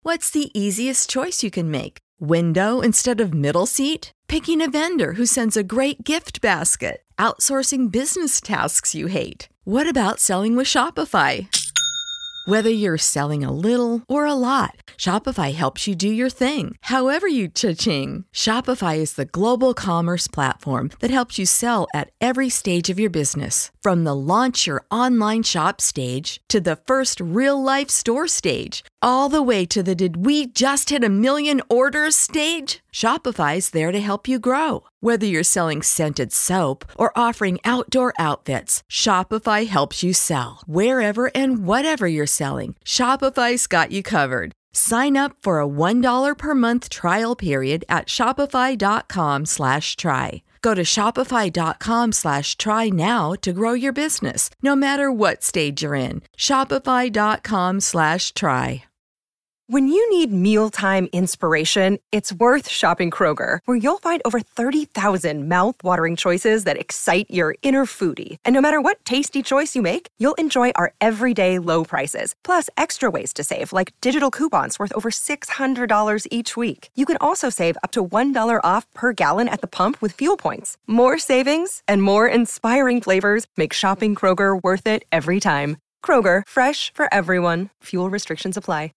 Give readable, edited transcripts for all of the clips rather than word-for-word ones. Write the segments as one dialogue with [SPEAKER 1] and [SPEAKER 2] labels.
[SPEAKER 1] What's the easiest choice you can make? Window instead of middle seat? Picking a vendor who sends a great gift basket? Outsourcing business tasks you hate? What about selling with Shopify? Whether you're selling a little or a lot, Shopify helps you do your thing, however you cha-ching. Shopify is the global commerce platform that helps you sell at every stage of your business. From the launch your online shop stage to the first real-life store stage, all the way to the did we just hit a million orders stage. Shopify's there to help you grow. Whether you're selling scented soap or offering outdoor outfits, Shopify helps you sell. Wherever and whatever you're selling, Shopify's got you covered. Sign up for a $1 per month trial period at shopify.com/try. Go to shopify.com/try now to grow your business, no matter what stage you're in. Shopify.com/try.
[SPEAKER 2] When you need mealtime inspiration, it's worth shopping Kroger, where you'll find over 30,000 mouth-watering choices that excite your inner foodie. And no matter what tasty choice you make, you'll enjoy our everyday low prices, plus extra ways to save, like digital coupons worth over $600 each week. You can also save up to $1 off per gallon at the pump with fuel points. More savings and more inspiring flavors make shopping Kroger worth it every time. Kroger, fresh for everyone. Fuel restrictions apply.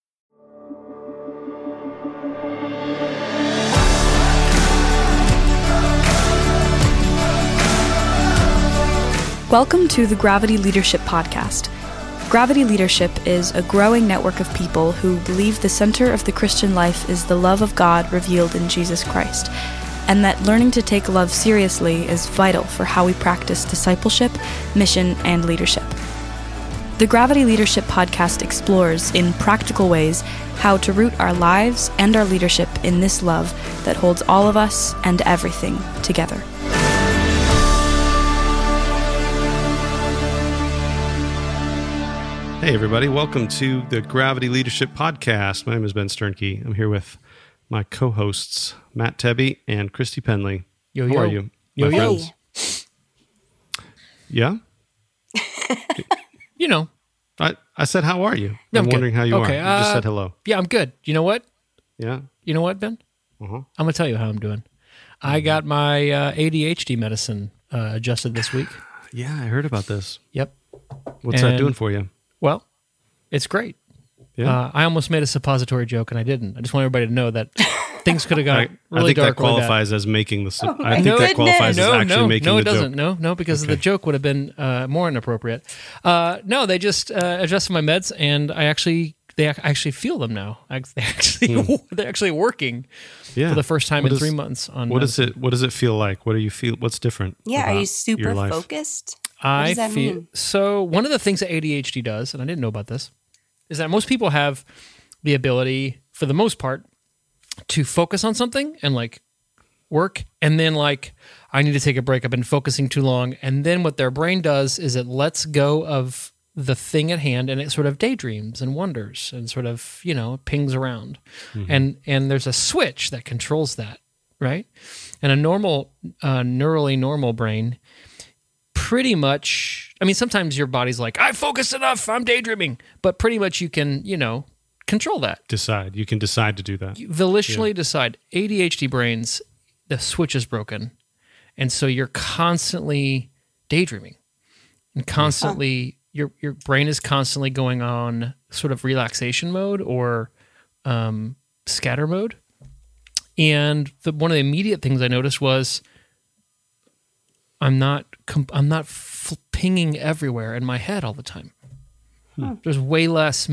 [SPEAKER 3] Welcome to the Gravity Leadership Podcast. Gravity Leadership is a growing network of people who believe the center of the Christian life is the love of God revealed in Jesus Christ, and that learning to take love seriously is vital for how we practice discipleship, mission, and leadership. The Gravity Leadership Podcast explores, in practical ways, how to root our lives and our leadership in this love that holds all of us and everything together.
[SPEAKER 4] Hey, everybody. Welcome to the Gravity Leadership Podcast. My name is Ben Sternke. I'm here with my co-hosts, Matt Tebby and Christy Penley.
[SPEAKER 5] Yo,
[SPEAKER 4] How
[SPEAKER 5] yo.
[SPEAKER 4] are you,
[SPEAKER 5] Yo,
[SPEAKER 4] my
[SPEAKER 5] yo.
[SPEAKER 4] friends? Yeah?
[SPEAKER 5] You know.
[SPEAKER 4] I said, how are you?
[SPEAKER 5] No,
[SPEAKER 4] I'm
[SPEAKER 5] good.
[SPEAKER 4] wondering how you
[SPEAKER 5] Okay,
[SPEAKER 4] are. You just said hello.
[SPEAKER 5] Yeah, I'm good. You know what?
[SPEAKER 4] Yeah?
[SPEAKER 5] You know what, Ben?
[SPEAKER 4] Uh-huh.
[SPEAKER 5] I'm going to tell you how I'm doing. I got my ADHD medicine adjusted this week.
[SPEAKER 4] Yeah, I heard about this.
[SPEAKER 5] Yep.
[SPEAKER 4] What's that doing for you?
[SPEAKER 5] Well, it's great.
[SPEAKER 4] Yeah.
[SPEAKER 5] I almost made a suppository joke, and I didn't. I just want everybody to know that things could have gone really
[SPEAKER 4] I think
[SPEAKER 5] dark.
[SPEAKER 4] that qualifies as making the... I think that qualifies as actually making
[SPEAKER 5] no,
[SPEAKER 4] the
[SPEAKER 5] it doesn't.
[SPEAKER 4] joke.
[SPEAKER 5] No, because the joke would have been more inappropriate. No, they just adjusted my meds, and I actually feel them now. They're actually working for the first time in 3 months. What
[SPEAKER 4] does it feel like? What do you feel? What's different?
[SPEAKER 6] Yeah, are you
[SPEAKER 4] your
[SPEAKER 6] super
[SPEAKER 4] life?
[SPEAKER 6] focused? What does that mean?
[SPEAKER 5] So one of the things that ADHD does, and I didn't know about this, is that most people have the ability, for the most part, to focus on something and like work, and then like, I need to take a break. I've been focusing too long. And then what their brain does is it lets go of the thing at hand, and it sort of daydreams and wonders and sort of, pings around. Mm-hmm. And there's a switch that controls that, right? And a normal, neurally normal brain pretty much, sometimes your body's like, I focused enough, I'm daydreaming, but pretty much you can, control that.
[SPEAKER 4] You can decide to do that.
[SPEAKER 5] You volitionally decide. ADHD brains, the switch is broken. And so you're constantly daydreaming and constantly, your brain is constantly going on sort of relaxation mode or scatter mode. And one of the immediate things I noticed was I'm not pinging everywhere in my head all the time. There's way less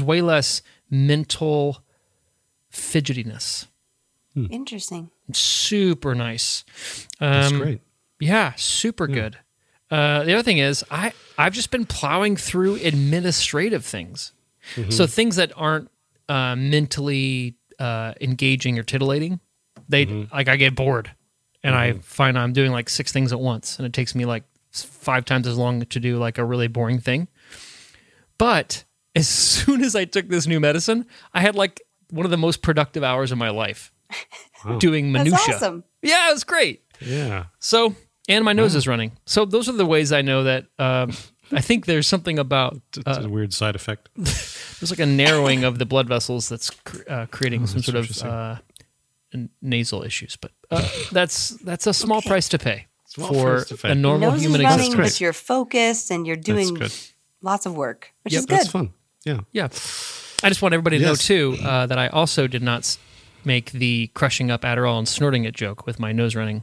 [SPEAKER 5] mental fidgetiness.
[SPEAKER 6] Interesting.
[SPEAKER 5] Super nice.
[SPEAKER 4] That's great.
[SPEAKER 5] Yeah, super good. The other thing is I've just been plowing through administrative things. Mm-hmm. So things that aren't mentally engaging or titillating, I get bored. And I find I'm doing like 6 things at once, and it takes me like 5 times as long to do like a really boring thing. But as soon as I took this new medicine, I had like one of the most productive hours of my life doing minutia.
[SPEAKER 6] That's awesome.
[SPEAKER 5] Yeah, it was great.
[SPEAKER 4] Yeah.
[SPEAKER 5] So, and my nose is running. So those are the ways I know that I think there's something about
[SPEAKER 4] It's a weird side effect.
[SPEAKER 5] there's like a narrowing of the blood vessels that's creating some sort of nasal issues. But that's a small price to pay for a normal
[SPEAKER 6] Nose
[SPEAKER 5] human
[SPEAKER 6] is running,
[SPEAKER 5] existence.
[SPEAKER 6] but you're focused and you're doing lots of work, which is good.
[SPEAKER 4] That's fun. Yeah.
[SPEAKER 5] Yeah. I just want everybody to know, too, that I also did not make the crushing up Adderall and snorting it joke with my nose running.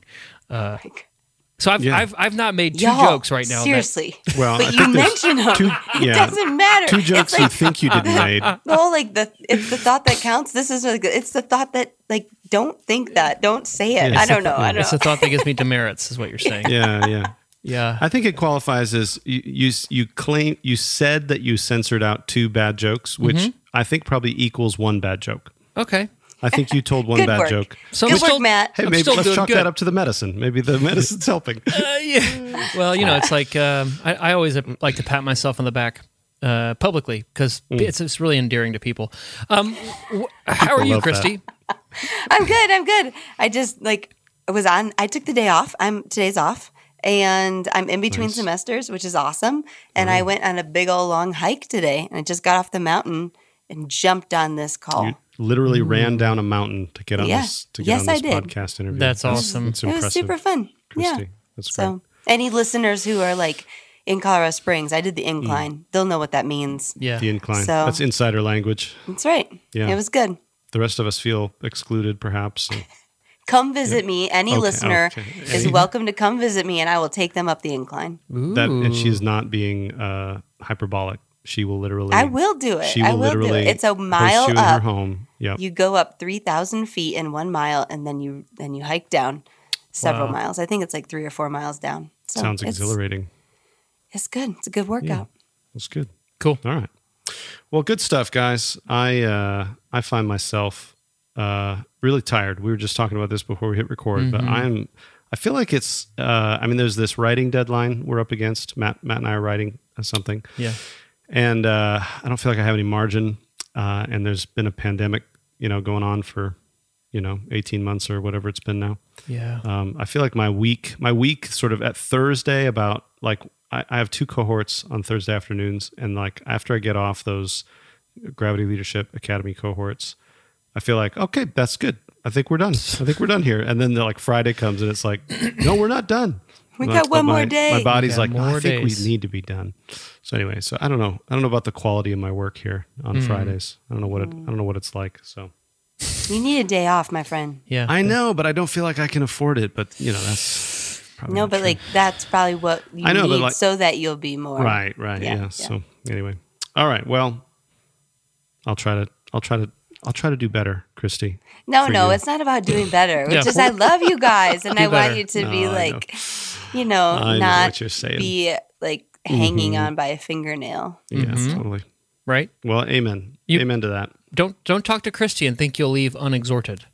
[SPEAKER 5] So I've not made two jokes right now.
[SPEAKER 6] Seriously.
[SPEAKER 4] Well,
[SPEAKER 6] but you mention them. It doesn't matter.
[SPEAKER 4] Two jokes
[SPEAKER 6] it's like,
[SPEAKER 4] you think you didn't made.
[SPEAKER 6] No, it's the thought that counts. This is really good. It's the thought that, like, don't think that. Don't say it.
[SPEAKER 4] Yeah,
[SPEAKER 6] I don't know.
[SPEAKER 5] It's the thought that gives me demerits, is what you're saying.
[SPEAKER 4] Yeah. I think it qualifies as you said that you censored out 2 bad jokes, which I think probably equals 1 bad joke.
[SPEAKER 5] Okay.
[SPEAKER 4] I think you told 1 bad joke.
[SPEAKER 5] So
[SPEAKER 6] good work, Matt.
[SPEAKER 4] Hey, maybe let's chalk that up to the medicine. Maybe the medicine's helping.
[SPEAKER 5] Yeah. Well, it's like I always like to pat myself on the back publicly because it's really endearing to people. How are you, Christy?
[SPEAKER 6] I'm good. I just I took the day off. Today's off. And I'm in between semesters, which is awesome. And I went on a big old long hike today, and I just got off the mountain and jumped on this call.
[SPEAKER 4] You literally ran down a mountain to get on this podcast interview.
[SPEAKER 5] That's awesome.
[SPEAKER 4] That's
[SPEAKER 6] it
[SPEAKER 4] impressive.
[SPEAKER 6] was super fun.
[SPEAKER 4] Christy, that's great.
[SPEAKER 6] So any listeners who are like in Colorado Springs, I did the incline. They'll know what that means.
[SPEAKER 5] Yeah,
[SPEAKER 4] the incline.
[SPEAKER 6] So,
[SPEAKER 4] that's insider language.
[SPEAKER 6] That's right.
[SPEAKER 4] Yeah,
[SPEAKER 6] it was good.
[SPEAKER 4] The rest of us feel excluded, perhaps.
[SPEAKER 6] Come visit me. Any listener is welcome to come visit me, and I will take them up the incline.
[SPEAKER 4] And she is not being hyperbolic. She will literally.
[SPEAKER 6] I will do it.
[SPEAKER 4] She will literally.
[SPEAKER 6] It's a mile
[SPEAKER 4] you in
[SPEAKER 6] up.
[SPEAKER 4] her home. Yep.
[SPEAKER 6] You go up 3,000 feet in 1 mile, and then you hike down several miles. I think it's like 3 or 4 miles down. So
[SPEAKER 4] sounds exhilarating.
[SPEAKER 6] It's good. It's a good workout.
[SPEAKER 4] That's good.
[SPEAKER 5] Cool.
[SPEAKER 4] All right. Well, good stuff, guys. I find myself really tired. We were just talking about this before we hit record, but I feel like it's, there's this writing deadline we're up against. Matt and I are writing something.
[SPEAKER 5] Yeah.
[SPEAKER 4] And I don't feel like I have any margin. And there's been a pandemic, going on for, 18 months or whatever it's been now.
[SPEAKER 5] Yeah.
[SPEAKER 4] I feel like my week sort of at Thursday about like, I have 2 cohorts on Thursday afternoons. And like, after I get off those Gravity Leadership Academy cohorts, I feel like, okay, that's good. I think we're done. Here. And then like Friday comes and it's like, no, we're not done.
[SPEAKER 6] We got one more day.
[SPEAKER 4] My body's like,
[SPEAKER 5] I
[SPEAKER 4] think we need to be done. So anyway, so I don't know. I don't know about the quality of my work here on Fridays. I don't know what it's like. So
[SPEAKER 6] you need a day off, my friend.
[SPEAKER 5] Yeah.
[SPEAKER 4] I know, but I don't feel like I can afford it. But that's probably
[SPEAKER 6] no, but true. Like that's probably what you need so that you'll be more
[SPEAKER 4] right. Yeah. So anyway, all right. Well, I'll try to do better, Christy.
[SPEAKER 6] No, it's not about doing better. It's just I love you guys, and I want you to be like, not
[SPEAKER 4] what you're saying.
[SPEAKER 6] be like hanging on by a fingernail.
[SPEAKER 4] Yeah, totally.
[SPEAKER 5] Right.
[SPEAKER 4] Well, amen. Amen to that.
[SPEAKER 5] Don't talk to Christy and think you'll leave unexhorted.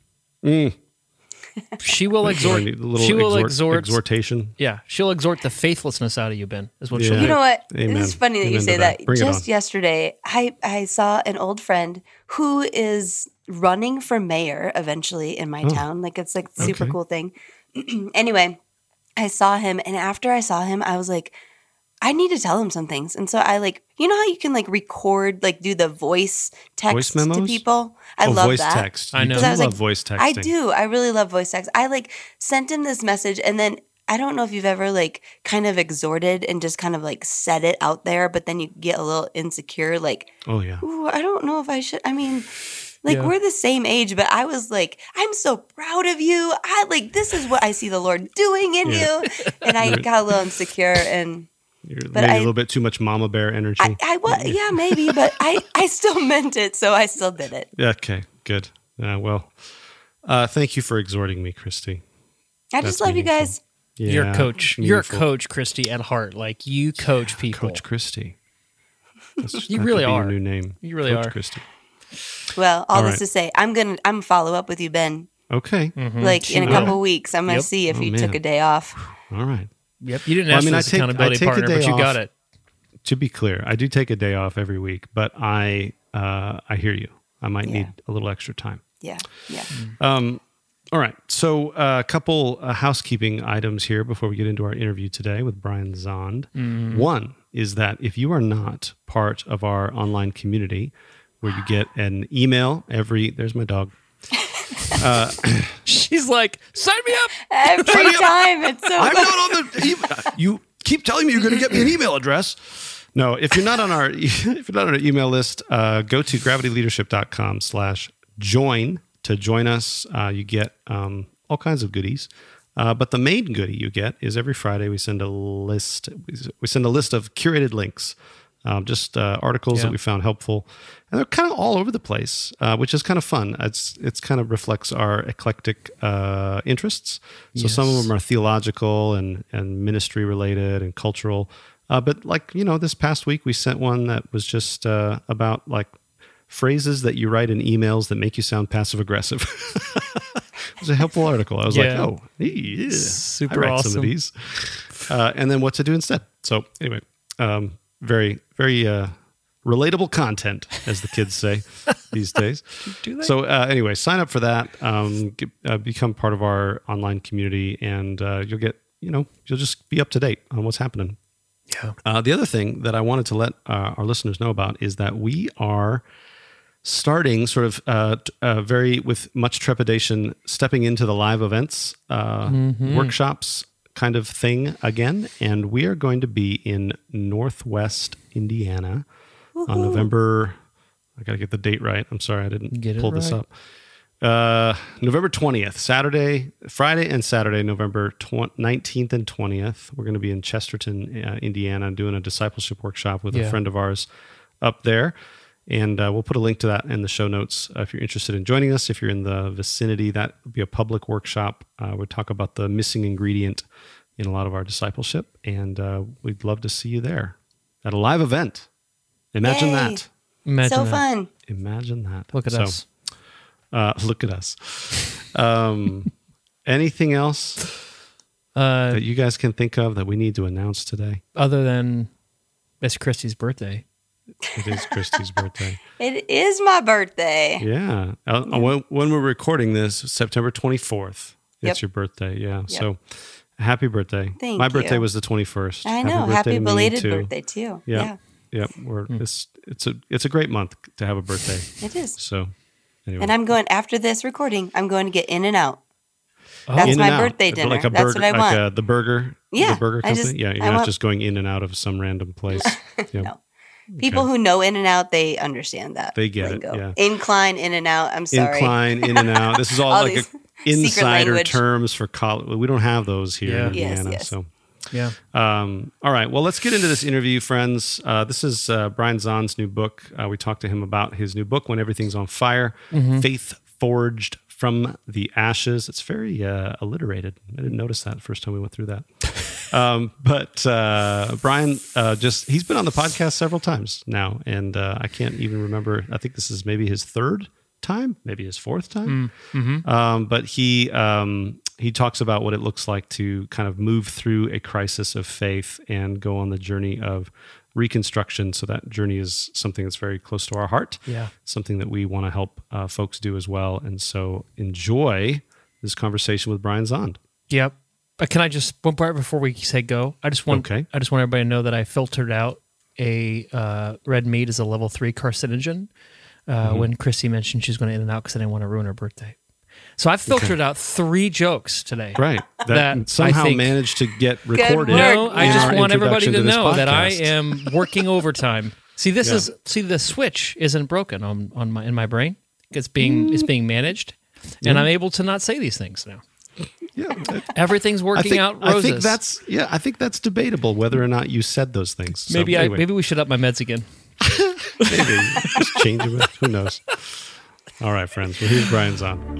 [SPEAKER 5] She will exhort.
[SPEAKER 4] She will exhort. Exhortation.
[SPEAKER 5] Yeah, she'll exhort the faithlessness out of you, Ben. Is what she'll do.
[SPEAKER 6] You know what?
[SPEAKER 4] Amen.
[SPEAKER 6] This is funny that you say that. Just yesterday, I saw an old friend who is running for mayor eventually in my town. Like it's like a super cool thing. Anyway, I saw him, and after I saw him, I was like, I need to tell him some things. And so I like, you know how you can like record, like do the voice text to people? I love
[SPEAKER 4] voice
[SPEAKER 6] that.
[SPEAKER 4] Text.
[SPEAKER 5] I know.
[SPEAKER 4] I love voice texting.
[SPEAKER 6] I do. I really love voice text. I like sent him this message, and then I don't know if you've ever like kind of exhorted and just kind of like said it out there, but then you get a little insecure. Like,
[SPEAKER 4] oh yeah.
[SPEAKER 6] Ooh, I don't know if I should. I mean, like we're the same age, but I was like, I'm so proud of you. I like, this is what I see the Lord doing in you. And I got a little insecure and.
[SPEAKER 4] Maybe a little bit too much mama bear energy.
[SPEAKER 6] I was, yeah, maybe, but I still meant it, so I still did it.
[SPEAKER 4] Okay, good. Thank you for exhorting me, Christy.
[SPEAKER 6] I just love meaningful. You guys.
[SPEAKER 4] Yeah,
[SPEAKER 5] you're a coach. You're a coach, Christy, at heart. Like you coach people.
[SPEAKER 4] Coach Christy.
[SPEAKER 5] You really are.
[SPEAKER 4] Your new name.
[SPEAKER 5] You really
[SPEAKER 4] coach
[SPEAKER 5] are,
[SPEAKER 4] Christy.
[SPEAKER 6] Well, all this to say, I'm follow up with you, Ben.
[SPEAKER 4] Okay.
[SPEAKER 5] Mm-hmm.
[SPEAKER 6] Like in a couple of weeks, I'm gonna see if you took a day off.
[SPEAKER 4] All right.
[SPEAKER 5] Yep, you didn't ask for this accountability partner, but you got it.
[SPEAKER 4] To be clear, I do take a day off every week, but I hear you. I might need a little extra time.
[SPEAKER 6] Yeah.
[SPEAKER 4] All right. So a couple housekeeping items here before we get into our interview today with Brian Zond.
[SPEAKER 5] Mm-hmm.
[SPEAKER 4] One, is that if you are not part of our online community, where you get an email there's my dog.
[SPEAKER 5] She's like, sign me up
[SPEAKER 6] every time. It's so
[SPEAKER 4] I'm not on the. You keep telling me you're going to get me an email address. No, if you're not on our email list, go to gravityleadership.com/join to join us. You get all kinds of goodies. But the main goodie you get is every Friday we send a list. We send a list of curated links, just articles that we found helpful, and they're kind of all over the place, which is kind of fun. It's kind of reflects our eclectic interests. So some of them are theological and ministry related and cultural. But like this past week we sent one that was just about like phrases that you write in emails that make you sound passive aggressive. It was a helpful article. I was like, oh,
[SPEAKER 5] super
[SPEAKER 4] I write
[SPEAKER 5] awesome.
[SPEAKER 4] some of these. And then what to do instead. So anyway, very, very relatable content, as the kids say these days.
[SPEAKER 5] Do they?
[SPEAKER 4] So anyway, sign up for that. Become part of our online community, and you'll get, you'll just be up to date on what's happening.
[SPEAKER 5] Yeah.
[SPEAKER 4] The other thing that I wanted to let our listeners know about is that we are starting sort of very with much trepidation, stepping into the live events, workshops kind of thing again. And we are going to be in Northwest Indiana on November, I got to get the date right. I'm sorry, I didn't pull this up. November 20th, Friday and Saturday, November 19th and 20th. We're going to be in Chesterton, Indiana, doing a discipleship workshop with a friend of ours up there. And we'll put a link to that in the show notes if you're interested in joining us. If you're in the vicinity, that will be a public workshop. We'll talk about the missing ingredient in a lot of our discipleship. And we'd love to see you there at a live event. Imagine that.
[SPEAKER 5] Imagine
[SPEAKER 6] so
[SPEAKER 5] that.
[SPEAKER 6] fun.
[SPEAKER 4] Imagine that.
[SPEAKER 5] Look at us.
[SPEAKER 4] Look at us. Anything else that you guys can think of that we need to announce today?
[SPEAKER 5] Other than it's Christy's birthday.
[SPEAKER 4] It is Christy's birthday.
[SPEAKER 6] It is my birthday.
[SPEAKER 4] Yeah. When we're recording this, September 24th, it's
[SPEAKER 6] Yep.
[SPEAKER 4] your birthday. Yeah. So happy birthday.
[SPEAKER 6] Thank
[SPEAKER 4] My birthday
[SPEAKER 6] you.
[SPEAKER 4] was the 21st.
[SPEAKER 6] I know.
[SPEAKER 4] Happy
[SPEAKER 6] Happy
[SPEAKER 4] to me,
[SPEAKER 6] belated
[SPEAKER 4] too.
[SPEAKER 6] birthday too. Yeah.
[SPEAKER 4] Yep. It's a great month to have a birthday.
[SPEAKER 6] It is.
[SPEAKER 4] So anyway.
[SPEAKER 6] And I'm going after this recording. I'm going to get In and Out.
[SPEAKER 5] Oh.
[SPEAKER 6] That's
[SPEAKER 4] In
[SPEAKER 6] my
[SPEAKER 4] and Out.
[SPEAKER 6] birthday dinner.
[SPEAKER 4] Like a
[SPEAKER 6] That's
[SPEAKER 4] burger,
[SPEAKER 6] what I want.
[SPEAKER 4] Like the burger.
[SPEAKER 6] Yeah,
[SPEAKER 4] The burger
[SPEAKER 6] I
[SPEAKER 4] company.
[SPEAKER 6] just-
[SPEAKER 4] You're
[SPEAKER 6] I
[SPEAKER 4] not
[SPEAKER 6] want-
[SPEAKER 4] just going in and out of some random place. Yep.
[SPEAKER 6] No. People who know In and Out, they understand that.
[SPEAKER 4] They get it,
[SPEAKER 6] lingo.
[SPEAKER 4] yeah.
[SPEAKER 6] Incline, In and Out. I'm sorry.
[SPEAKER 4] Incline, in and out. This is all,
[SPEAKER 6] All
[SPEAKER 4] like
[SPEAKER 6] these
[SPEAKER 4] insider
[SPEAKER 6] language.
[SPEAKER 4] terms for college. We don't have those here in
[SPEAKER 5] Yeah.
[SPEAKER 4] Indiana.
[SPEAKER 6] Yes.
[SPEAKER 4] So,
[SPEAKER 5] Yeah.
[SPEAKER 4] all right. Well, let's get into this interview, friends. This is Brian Zahn's new book. We talked to him about his new book, When Everything's on Fire, Faith Forged from the Ashes. It's very alliterated. I didn't notice that the first time we went through that. But Brian, he's been on the podcast several times now, and I can't even remember. I think this is maybe his third time, maybe his fourth time. But he talks about what it looks like to kind of move through a crisis of faith and go on the journey of reconstruction. So that journey is something that's very close to our heart.
[SPEAKER 5] Yeah.
[SPEAKER 4] Something that we want to help folks do as well. And so enjoy this conversation with Brian Zahn.
[SPEAKER 5] Yep. Can I just one part before we say go? I just want everybody to know that I filtered out a red meat as a level 3 carcinogen when Chrissy mentioned she's going to In and Out because I didn't want to ruin her birthday. So I filtered out 3 jokes today.
[SPEAKER 4] Right.
[SPEAKER 5] That
[SPEAKER 4] somehow
[SPEAKER 5] I think-
[SPEAKER 4] managed to get recorded.
[SPEAKER 6] work.
[SPEAKER 5] No, I
[SPEAKER 4] in
[SPEAKER 5] just
[SPEAKER 4] our
[SPEAKER 5] want everybody
[SPEAKER 4] introduction
[SPEAKER 5] to
[SPEAKER 4] this
[SPEAKER 5] know that I
[SPEAKER 4] podcast.
[SPEAKER 5] am working overtime. See, the switch isn't broken in my brain. It's being managed, and I'm able to not say these things now.
[SPEAKER 4] Yeah.
[SPEAKER 5] Everything's working out roses.
[SPEAKER 4] I think that's debatable whether or not you said those things. So,
[SPEAKER 5] maybe
[SPEAKER 4] anyway,
[SPEAKER 5] maybe we should up my meds again.
[SPEAKER 4] maybe just change them. Who knows? All right, friends. Well, here's Brian Zahn.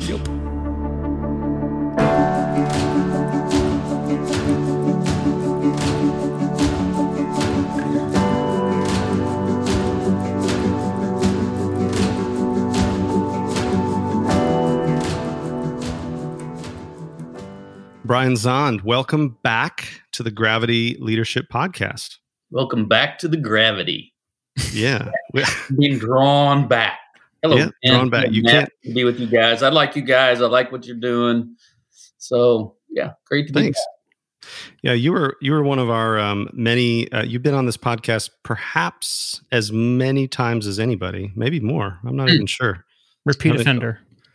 [SPEAKER 4] Brian Zahn, welcome back to the Gravity Leadership Podcast.
[SPEAKER 7] Welcome back to the gravity.
[SPEAKER 4] Yeah.
[SPEAKER 7] Being drawn back. Hello.
[SPEAKER 4] Yeah, drawn back. You
[SPEAKER 7] Matt,
[SPEAKER 4] can't-
[SPEAKER 7] to be with you guys. I like you guys. I like what you're doing. So yeah, great to be
[SPEAKER 4] Thanks.
[SPEAKER 7] back.
[SPEAKER 4] Yeah, you were one of our many. You've been on this podcast perhaps as many times as anybody, maybe more. I'm not even sure.
[SPEAKER 5] Repeat offender.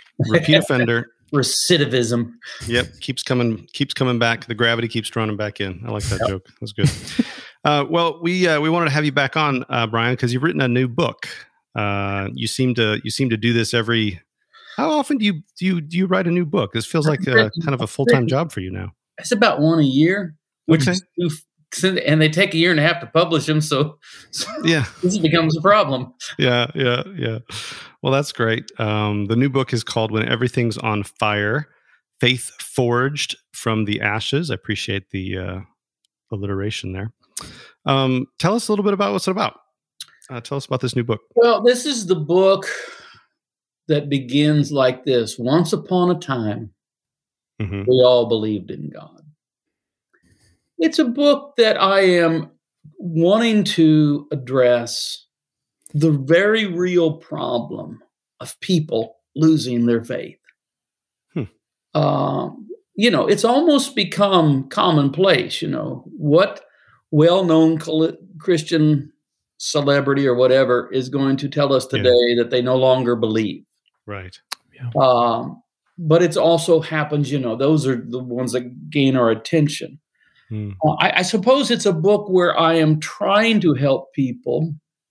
[SPEAKER 7] Recidivism.
[SPEAKER 4] Yep, keeps coming back. The gravity keeps running back in. I like that joke. That's good. Well, we wanted to have you back on, Brian, because you've written a new book. You seem to do this every. How often do you write a new book? This feels like kind of a full-time job for you now.
[SPEAKER 7] It's about one a year, which is and they take a year and a half to publish them. So
[SPEAKER 4] yeah,
[SPEAKER 7] this becomes a problem.
[SPEAKER 4] Yeah. Well, that's great. The new book is called When Everything's on Fire, Faith Forged from the Ashes. I appreciate the alliteration there. Tell us a little bit about what's it about. Tell us about this new book.
[SPEAKER 7] Well, this is the book that begins like this. Once upon a time, we all believed in God. It's a book that I am wanting to address the very real problem of people losing their faith. It's almost become commonplace, what well-known Christian celebrity or whatever is going to tell us today that they no longer believe.
[SPEAKER 4] Right.
[SPEAKER 7] Yeah. But it's also happens, those are the ones that gain our attention. I suppose it's a book where I am trying to help people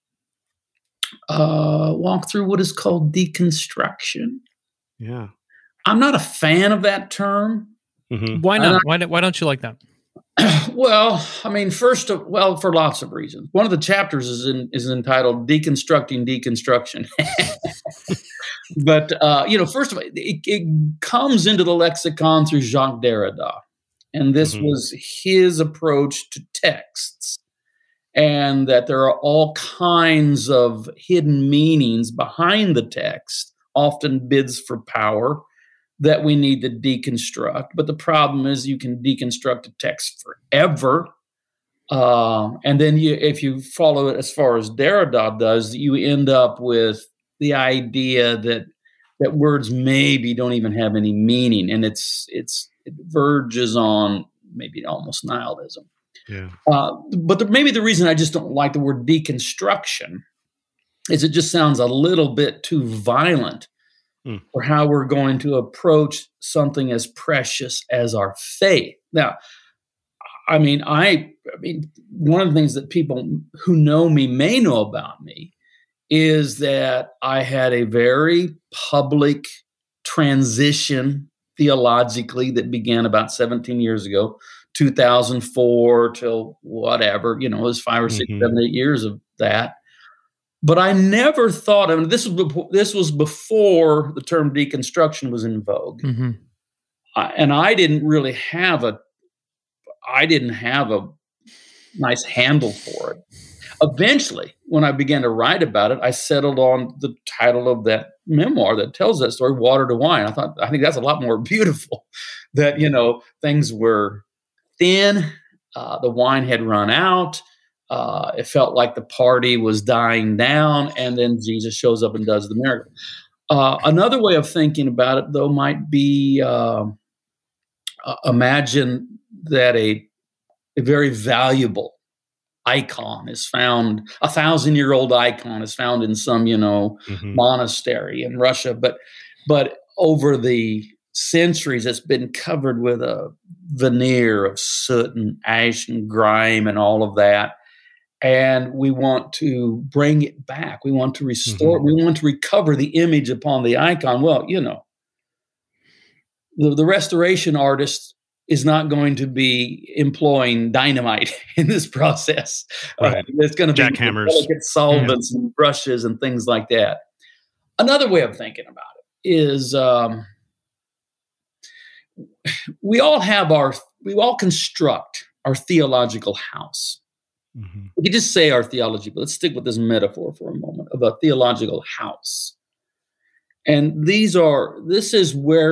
[SPEAKER 7] walk through what is called deconstruction.
[SPEAKER 4] Yeah.
[SPEAKER 7] I'm not a fan of that term.
[SPEAKER 5] Why not? Why don't you like that?
[SPEAKER 7] Well, I mean, for lots of reasons. One of the chapters is entitled "Deconstructing Deconstruction." But first of all, it comes into the lexicon through Jacques Derrida, and this was his approach to texts, and that there are all kinds of hidden meanings behind the text, often bids for power, that we need to deconstruct. But the problem is you can deconstruct a text forever. And then if you follow it as far as Derrida does, you end up with the idea that words maybe don't even have any meaning. And it verges on maybe almost nihilism.
[SPEAKER 4] Yeah.
[SPEAKER 7] But maybe the reason I just don't like the word deconstruction is it just sounds a little bit too violent for how we're going to approach something as precious as our faith. Now, I mean, one of the things that people who know me may know about me is that I had a very public transition theologically that began about 17 years ago, 2004 till whatever, it was 5 or 6, 7, 8 years of that. But I never thought, this was before the term deconstruction was in vogue. And I didn't really have a nice handle for it. Eventually, when I began to write about it, I settled on the title of that memoir that tells that story, Water to Wine. I think that's a lot more beautiful, that, things were thin, the wine had run out, it felt like the party was dying down, and then Jesus shows up and does the miracle. Another way of thinking about it, though, might be imagine that a very valuable icon is found, 1,000-year-old icon is found in some, monastery in Russia, but over the centuries, it's been covered with a veneer of soot and ash and grime and all of that. And we want to bring it back. We want to restore it. We want to recover the image upon the icon. Well, the restoration artist is not going to be employing dynamite in this process.
[SPEAKER 4] Right.
[SPEAKER 7] It's going to be
[SPEAKER 4] jackhammers,
[SPEAKER 7] delicate solvents and brushes and things like that. Another way of thinking about it is we all construct our theological house. We could just say our theology, but let's stick with this metaphor for a moment of a theological house. And this is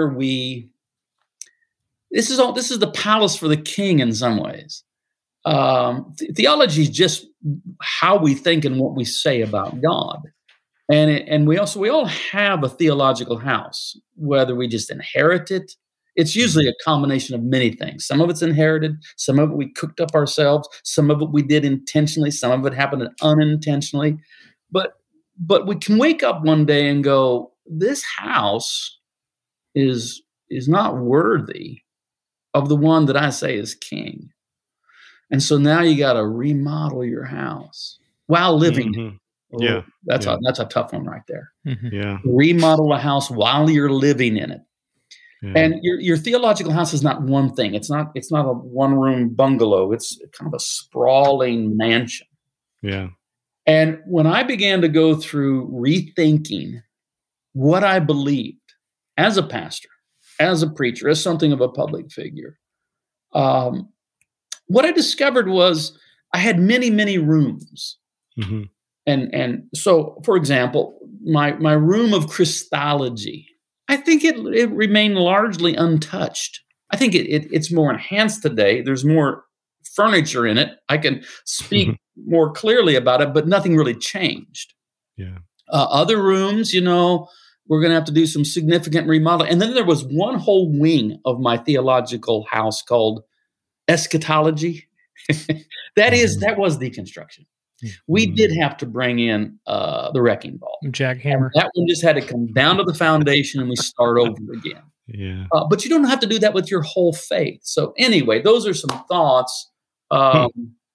[SPEAKER 7] the palace for the king in some ways. Theology is just how we think and what we say about God. And we all have a theological house, whether we just inherit it It's usually a combination of many things. Some of it's inherited. Some of it we cooked up ourselves. Some of it we did intentionally. Some of it happened unintentionally. But we can wake up one day and go, this house is not worthy of the one that I say is king. And so now you got to remodel your house while living.
[SPEAKER 4] Mm-hmm.
[SPEAKER 7] Oh, that's a tough one right there.
[SPEAKER 5] Mm-hmm.
[SPEAKER 4] Yeah.
[SPEAKER 7] Remodel a house while you're living in it. Yeah. And your theological house is not one thing. It's not a one-room bungalow. It's kind of a sprawling mansion.
[SPEAKER 4] Yeah.
[SPEAKER 7] And when I began to go through rethinking what I believed as a pastor, as a preacher, as something of a public figure, what I discovered was I had many, many rooms.
[SPEAKER 4] Mm-hmm.
[SPEAKER 7] And so, for example, my room of Christology, I think it remained largely untouched. I think it's more enhanced today. There's more furniture in it. I can speak more clearly about it, but nothing really changed.
[SPEAKER 4] Yeah.
[SPEAKER 7] Other rooms, we're going to have to do some significant remodeling. And then there was one whole wing of my theological house called eschatology. That was deconstruction. We did have to bring in the wrecking ball.
[SPEAKER 5] Jackhammer.
[SPEAKER 7] That one just had to come down to the foundation and we start over again.
[SPEAKER 4] Yeah.
[SPEAKER 7] But you don't have to do that with your whole faith. So anyway, those are some thoughts. I'll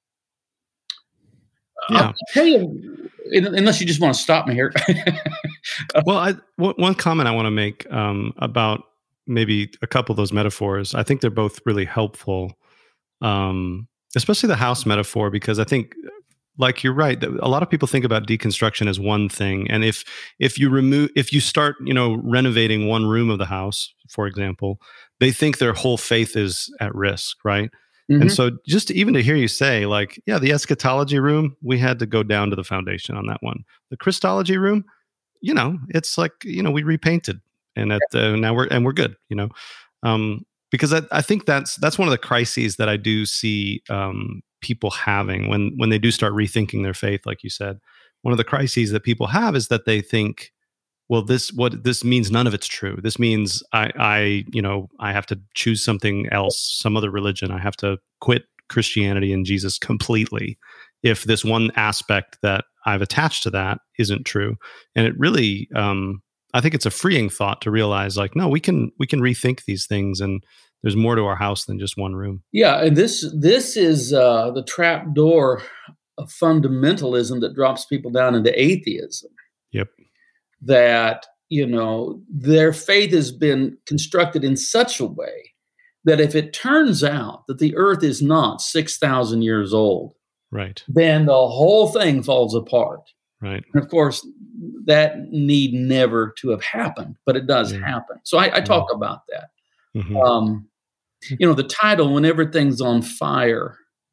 [SPEAKER 7] tell you, unless you just want to stop me here.
[SPEAKER 4] Well, one comment I want to make about maybe a couple of those metaphors. I think they're both really helpful, especially the house metaphor, because I think, like, you're right, a lot of people think about deconstruction as one thing, and if you start renovating one room of the house, for example, they think their whole faith is at risk, right? Mm-hmm. And so just even to hear you say, like, yeah, the eschatology room, we had to go down to the foundation on that one. The Christology room, it's like, we repainted, and now we're good, because I think that's one of the crises that I do see people having when they do start rethinking their faith, like you said. One of the crises that people have is that they think, well, this means none of it's true. This means I have to choose something else, some other religion. I have to quit Christianity and Jesus completely if this one aspect that I've attached to that isn't true. And it really, I think it's a freeing thought to realize, like, no, we can rethink these things, and there's more to our house than just one room. Yeah,
[SPEAKER 7] and this is the trap door of fundamentalism that drops people down into atheism.
[SPEAKER 4] Yep.
[SPEAKER 7] That, their faith has been constructed in such a way that if it turns out that the earth is not 6,000 years old,
[SPEAKER 4] right, then
[SPEAKER 7] the whole thing falls apart.
[SPEAKER 4] Right.
[SPEAKER 7] And of course, that need never to have happened, but it does happen. So I talk about that. Mm-hmm. The title, When Everything's on Fire,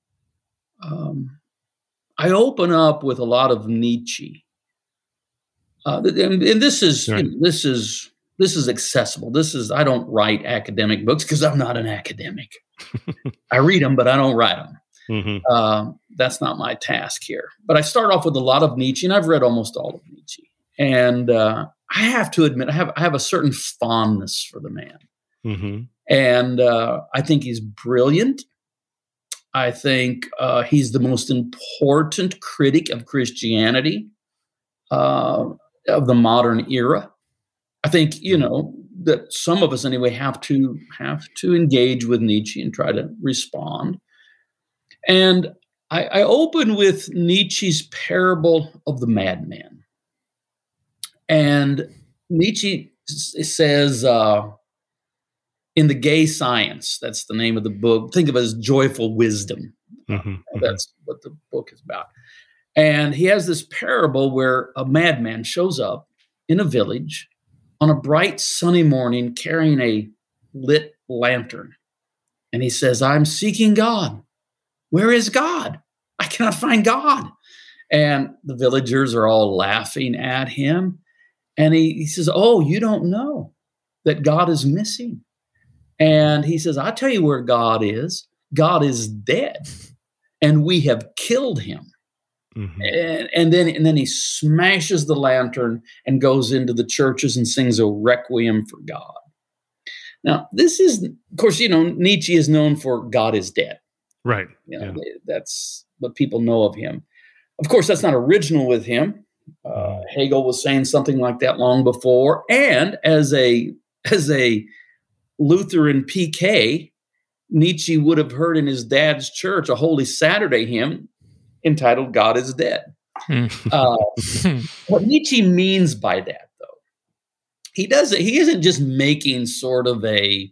[SPEAKER 7] I open up with a lot of Nietzsche. And this is, right. This is accessible. I don't write academic books because I'm not an academic. I read them, but I don't write them. Mm-hmm. That's not my task here. But I start off with a lot of Nietzsche, and I've read almost all of Nietzsche. And I have to admit, I have a certain fondness for the man. Mm-hmm. And I think he's brilliant. I think he's the most important critic of Christianity of the modern era. I think, that some of us anyway have to engage with Nietzsche and try to respond. And I open with Nietzsche's parable of the madman. And Nietzsche says, in The Gay Science, that's the name of the book. Think of it as Joyful Wisdom. Mm-hmm. That's what the book is about. And he has this parable where a madman shows up in a village on a bright sunny morning carrying a lit lantern. And he says, I'm seeking God. Where is God? I cannot find God. And the villagers are all laughing at him. And he says, oh, you don't know that God is missing. And he says, I'll tell you where God is. God is dead, and we have killed him. Mm-hmm. And then he smashes the lantern and goes into the churches and sings a requiem for God. Now, this is, of course, Nietzsche is known for God is dead.
[SPEAKER 4] Right.
[SPEAKER 7] That's what people know of him. Of course, that's not original with him. Hegel was saying something like that long before. And as a Lutheran PK, Nietzsche would have heard in his dad's church a Holy Saturday hymn entitled God is Dead. What Nietzsche means by that, though, he isn't just making sort of a,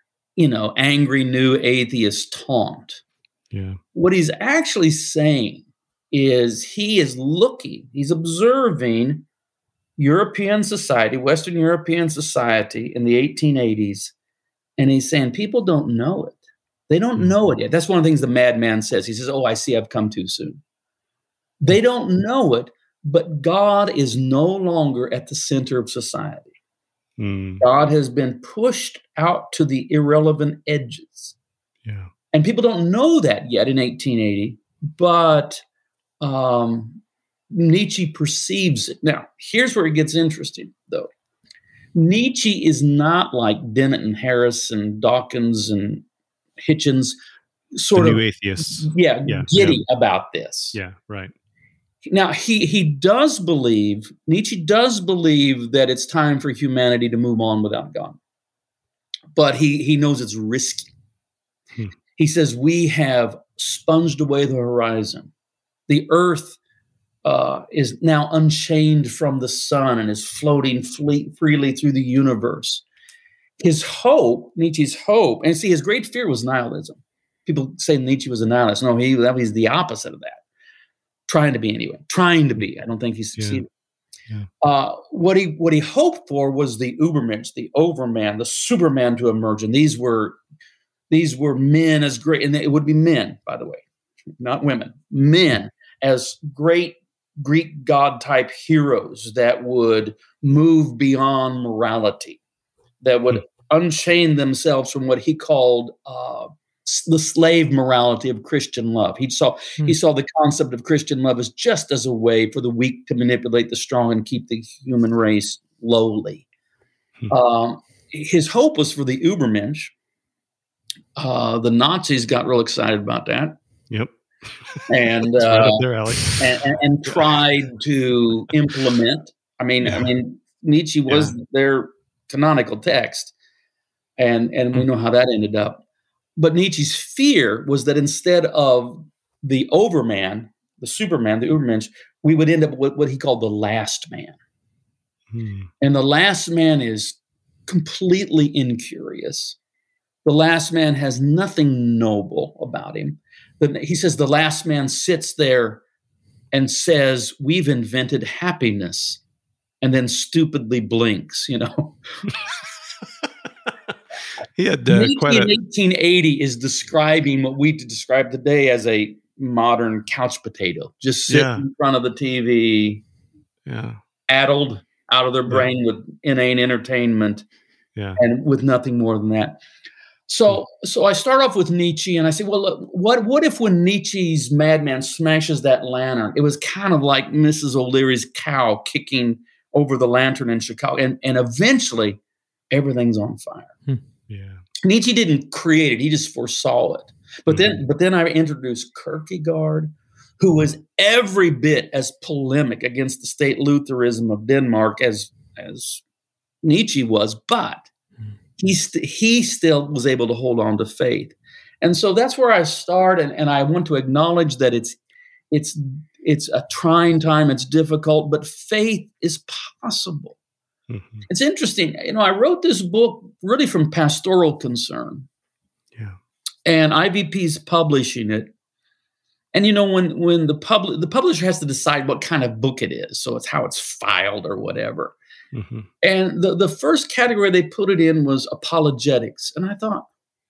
[SPEAKER 7] angry new atheist taunt.
[SPEAKER 4] Yeah.
[SPEAKER 7] What he's actually saying is he's observing European society, Western European society in the 1880s, and he's saying people don't know it. They don't know it yet. That's one of the things the madman says. He says, "Oh, I see I've come too soon." They don't know it, but God is no longer at the center of society. God has been pushed out to the irrelevant edges.
[SPEAKER 4] Yeah.
[SPEAKER 7] And people don't know that yet in 1880, but Nietzsche perceives it. Now, here's where it gets interesting, though. Nietzsche is not like Dennett and Harris and Dawkins and Hitchens, sort of
[SPEAKER 4] new atheists.
[SPEAKER 7] Giddy about this.
[SPEAKER 4] Yeah, right.
[SPEAKER 7] Now, Nietzsche does believe that it's time for humanity to move on without God. But he knows it's risky. He says, we have sponged away the horizon. The earth is now unchained from the sun and is floating freely through the universe. Nietzsche's hope, and see, his great fear was nihilism. People say Nietzsche was a nihilist. No, he's the opposite of that. Trying to be anyway. I don't think he succeeded. Yeah. What he hoped for was the Übermensch, the Overman, the Superman to emerge, and these were men as great, and it would be men, by the way, not women. Men as great Greek god type heroes that would move beyond morality, that would unchain themselves from what he called the slave morality of Christian love. He saw the concept of Christian love as just as a way for the weak to manipulate the strong and keep the human race lowly. His hope was for the Übermensch. The Nazis got real excited about that.
[SPEAKER 4] Yep.
[SPEAKER 7] And
[SPEAKER 4] right up their alley.
[SPEAKER 7] and tried to implement. I mean, Nietzsche was their canonical text, and we know how that ended up. But Nietzsche's fear was that instead of the Overman, the Superman, the Übermensch, we would end up with what he called the last man. And the last man is completely incurious. The last man has nothing noble about him. He says the last man sits there and says, "We've invented happiness," and then stupidly blinks,
[SPEAKER 4] He had
[SPEAKER 7] Nietzsche in 1880 is describing what we describe today as a modern couch potato, just sitting in front of the TV, addled out of their brain with inane entertainment, and with nothing more than that. So I start off with Nietzsche, and I say, well, look, what if when Nietzsche's madman smashes that lantern, it was kind of like Mrs. O'Leary's cow kicking over the lantern in Chicago, and eventually everything's on fire.
[SPEAKER 4] Yeah.
[SPEAKER 7] Nietzsche didn't create it; he just foresaw it. But then I introduced Kierkegaard, who was every bit as polemic against the state Lutheranism of Denmark as Nietzsche was, but he still was able to hold on to faith. And so that's where I start, and I want to acknowledge that it's a trying time, it's difficult, but faith is possible. It's interesting. I wrote this book really from pastoral concern.
[SPEAKER 4] Yeah.
[SPEAKER 7] And IVP's publishing it. And when the publisher has to decide what kind of book it is, so it's how it's filed or whatever. And the first category they put it in was apologetics. And I thought,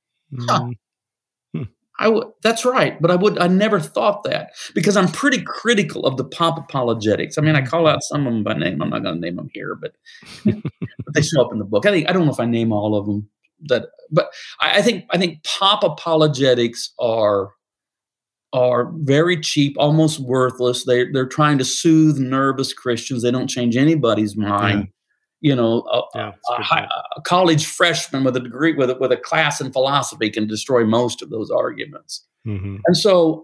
[SPEAKER 7] that's right. But I never thought that, because I'm pretty critical of the pop apologetics. I mean, I call out some of them by name. I'm not going to name them here, but they show up in the book. I don't know if I name all of them. But I think pop apologetics are very cheap, almost worthless. They're trying to soothe nervous Christians. They don't change anybody's mind. a college freshman with a degree with a class in philosophy can destroy most of those arguments. Mm-hmm. And so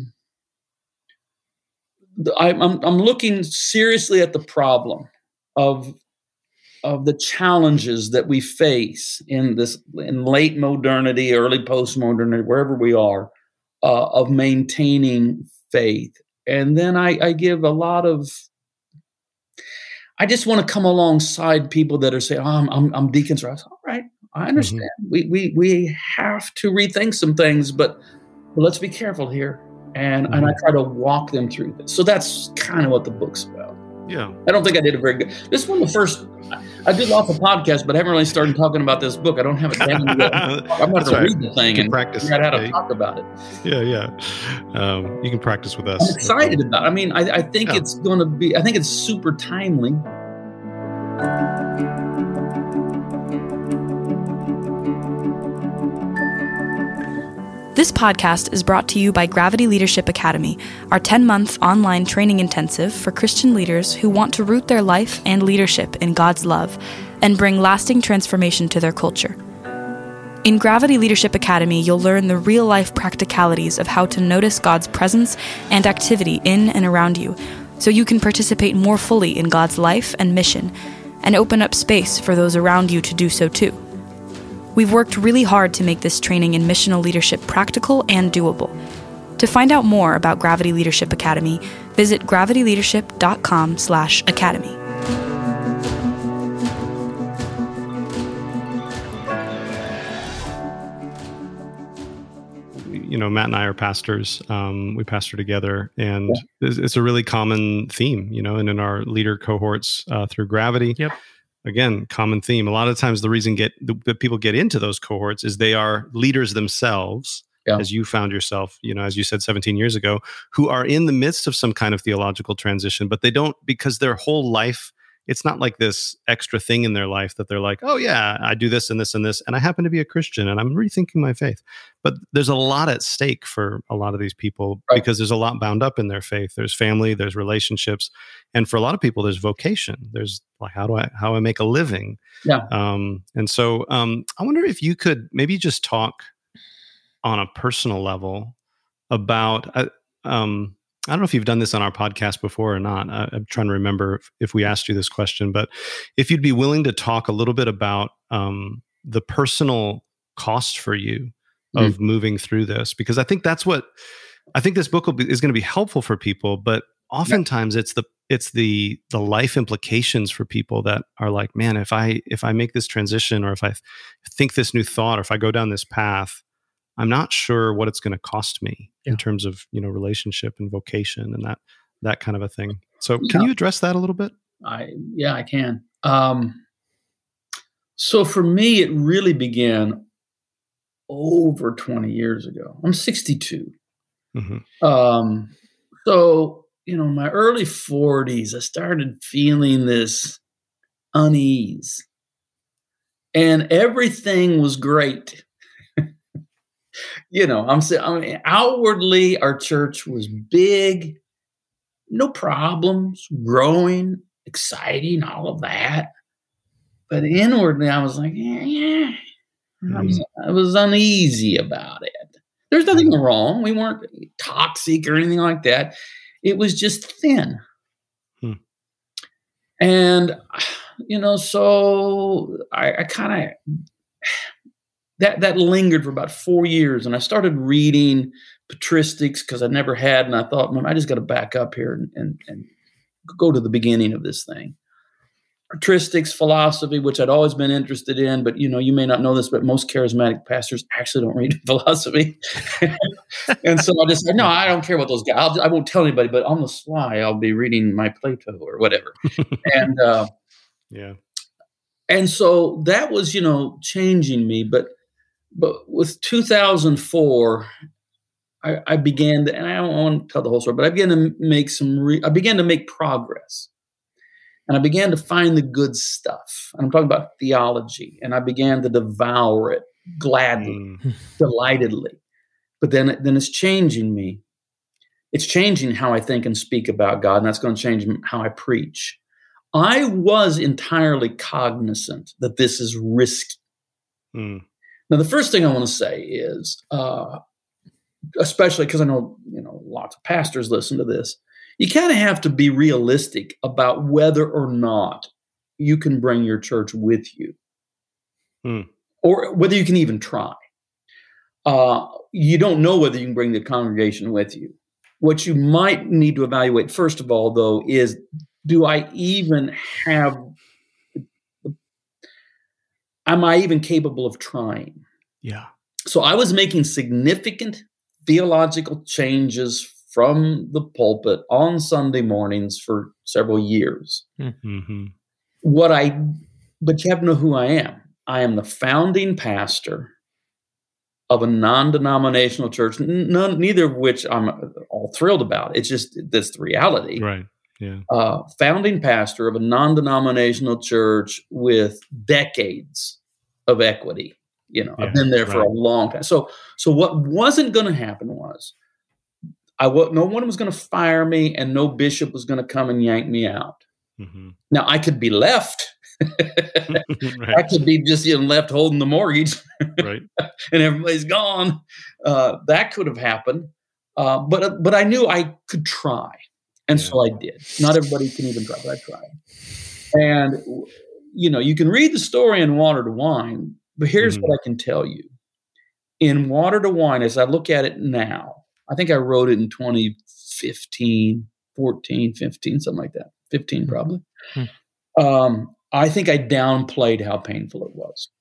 [SPEAKER 7] I'm looking seriously at the problem of the challenges that we face in late modernity, early postmodernity, wherever we are, of maintaining faith. And then I give a lot of. I just want to come alongside people that are saying, I'm deconstructed. All right, I understand. Mm-hmm. We have to rethink some things, but let's be careful here. And I try to walk them through this. So that's kind of what the book's about.
[SPEAKER 4] Yeah.
[SPEAKER 7] I don't think I did a very good. This one, the first, I did lots of podcasts, but I haven't really started talking about this book. I don't have it down yet. I'm going to read the thing and figure out how to talk about it.
[SPEAKER 4] Yeah. You can practice with us.
[SPEAKER 7] I'm excited about it. I mean, I think it's going to be, I think it's super timely.
[SPEAKER 3] This podcast is brought to you by Gravity Leadership Academy, our 10-month online training intensive for Christian leaders who want to root their life and leadership in God's love and bring lasting transformation to their culture. In Gravity Leadership Academy, you'll learn the real-life practicalities of how to notice God's presence and activity in and around you, so you can participate more fully in God's life and mission, and open up space for those around you to do so too. We've worked really hard to make this training in missional leadership practical and doable. To find out more about Gravity Leadership Academy, visit gravityleadership.com/academy.
[SPEAKER 4] Matt and I are pastors. We pastor together, and it's a really common theme, and in our leader cohorts through Gravity.
[SPEAKER 5] Yep.
[SPEAKER 4] Again, common theme. A lot of times the reason that people get into those cohorts is they are leaders themselves, as you found yourself, as you said 17 years ago, who are in the midst of some kind of theological transition, but they don't, because their whole life, it's not like this extra thing in their life that they're like, oh yeah, I do this and this and this, and I happen to be a Christian and I'm rethinking my faith. But there's a lot at stake for a lot of these people, right? Because there's a lot bound up in their faith. There's family, there's relationships. And for a lot of people, there's vocation. There's like, how I make a living?
[SPEAKER 7] Yeah.
[SPEAKER 4] And so I wonder if you could maybe just talk on a personal level about, I don't know if you've done this on our podcast before or not. I'm trying to remember if we asked you this question, but if you'd be willing to talk a little bit about the personal cost for you of moving through this, because I think that's what I think this book is going to be helpful for people. But oftentimes it's the life implications for people that are like, man, if I make this transition, or if I think this new thought, or if I go down this path, I'm not sure what it's going to cost me in terms of, relationship and vocation and that kind of a thing. So can you address that a little bit?
[SPEAKER 7] I can. So for me, it really began over 20 years ago. I'm 62. Mm-hmm. So, in my early 40s, I started feeling this unease, and everything was great. Outwardly, our church was big, no problems, growing, exciting, all of that. But inwardly, I was like, I was uneasy about it. There's nothing wrong. We weren't toxic or anything like that. It was just thin. And, so I kind of... That lingered for about 4 years, and I started reading patristics because I never had, and I thought, I just got to back up here and go to the beginning of this thing. Patristics, philosophy, which I'd always been interested in, but you may not know this, but most charismatic pastors actually don't read philosophy. And so I just said, no, I don't care about those guys. I won't tell anybody, but on the sly, I'll be reading my Plato or whatever. And and so that was, changing me, but with 2004, I began to, and I don't want to tell the whole story, but I began to make I began to make progress, and I began to find the good stuff. And I'm talking about theology, and I began to devour it gladly, delightedly. But then it's changing me. It's changing how I think and speak about God, and that's going to change how I preach. I was entirely cognizant that this is risky. Now, the first thing I want to say is, especially because I know lots of pastors listen to this, you kind of have to be realistic about whether or not you can bring your church with you, or whether you can even try. You don't know whether you can bring the congregation with you. What you might need to evaluate, first of all, though, is, do I even have, am I even capable of trying?
[SPEAKER 4] Yeah.
[SPEAKER 7] So I was making significant theological changes from the pulpit on Sunday mornings for several years.
[SPEAKER 4] Mm-hmm.
[SPEAKER 7] But you have to know who I am. I am the founding pastor of a non-denominational church, neither of which I'm all thrilled about. It's just, that's the reality.
[SPEAKER 4] Right. Yeah.
[SPEAKER 7] Founding pastor of a non-denominational church with decades of equity. I've been there for a long time. So what wasn't going to happen was, no one was going to fire me, and no bishop was going to come and yank me out.
[SPEAKER 4] Mm-hmm.
[SPEAKER 7] Now, I could be left.
[SPEAKER 4] Right.
[SPEAKER 7] I could be just left holding the mortgage,
[SPEAKER 4] right,
[SPEAKER 7] and everybody's gone. That could have happened, but I knew I could try, and so I did. Not everybody can even try, but I tried. And you can read the story in Water to Wine, but here's what I can tell you: in Water to Wine, as I look at it now, I think I wrote it in 2015, 14, 15, something like that. 15 probably. I think I downplayed how painful it was.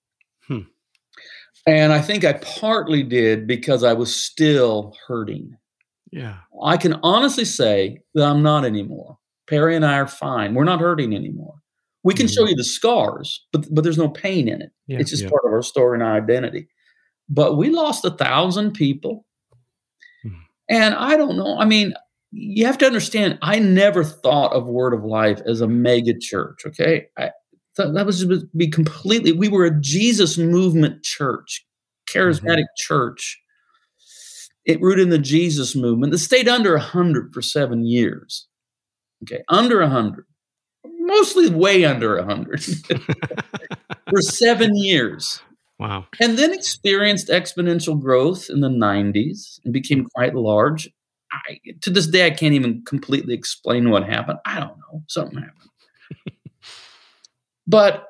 [SPEAKER 7] And I think I partly did because I was still hurting.
[SPEAKER 4] Yeah.
[SPEAKER 7] I can honestly say that I'm not anymore. Perry and I are fine. We're not hurting anymore. We can show you the scars, but there's no pain in it.
[SPEAKER 5] Yeah.
[SPEAKER 7] It's just part of our story and our identity. But we lost 1,000 people. And I don't know. I mean, you have to understand, I never thought of Word of Life as a mega church, okay? That was just be completely, we were a Jesus movement church, charismatic church. It rooted in the Jesus movement that stayed under 100 for 7 years, okay? Under 100, mostly way under 100 for 7 years.
[SPEAKER 4] Wow.
[SPEAKER 7] And then experienced exponential growth in the 90s and became quite large. To this day, I can't even completely explain what happened. I don't know. Something happened. But,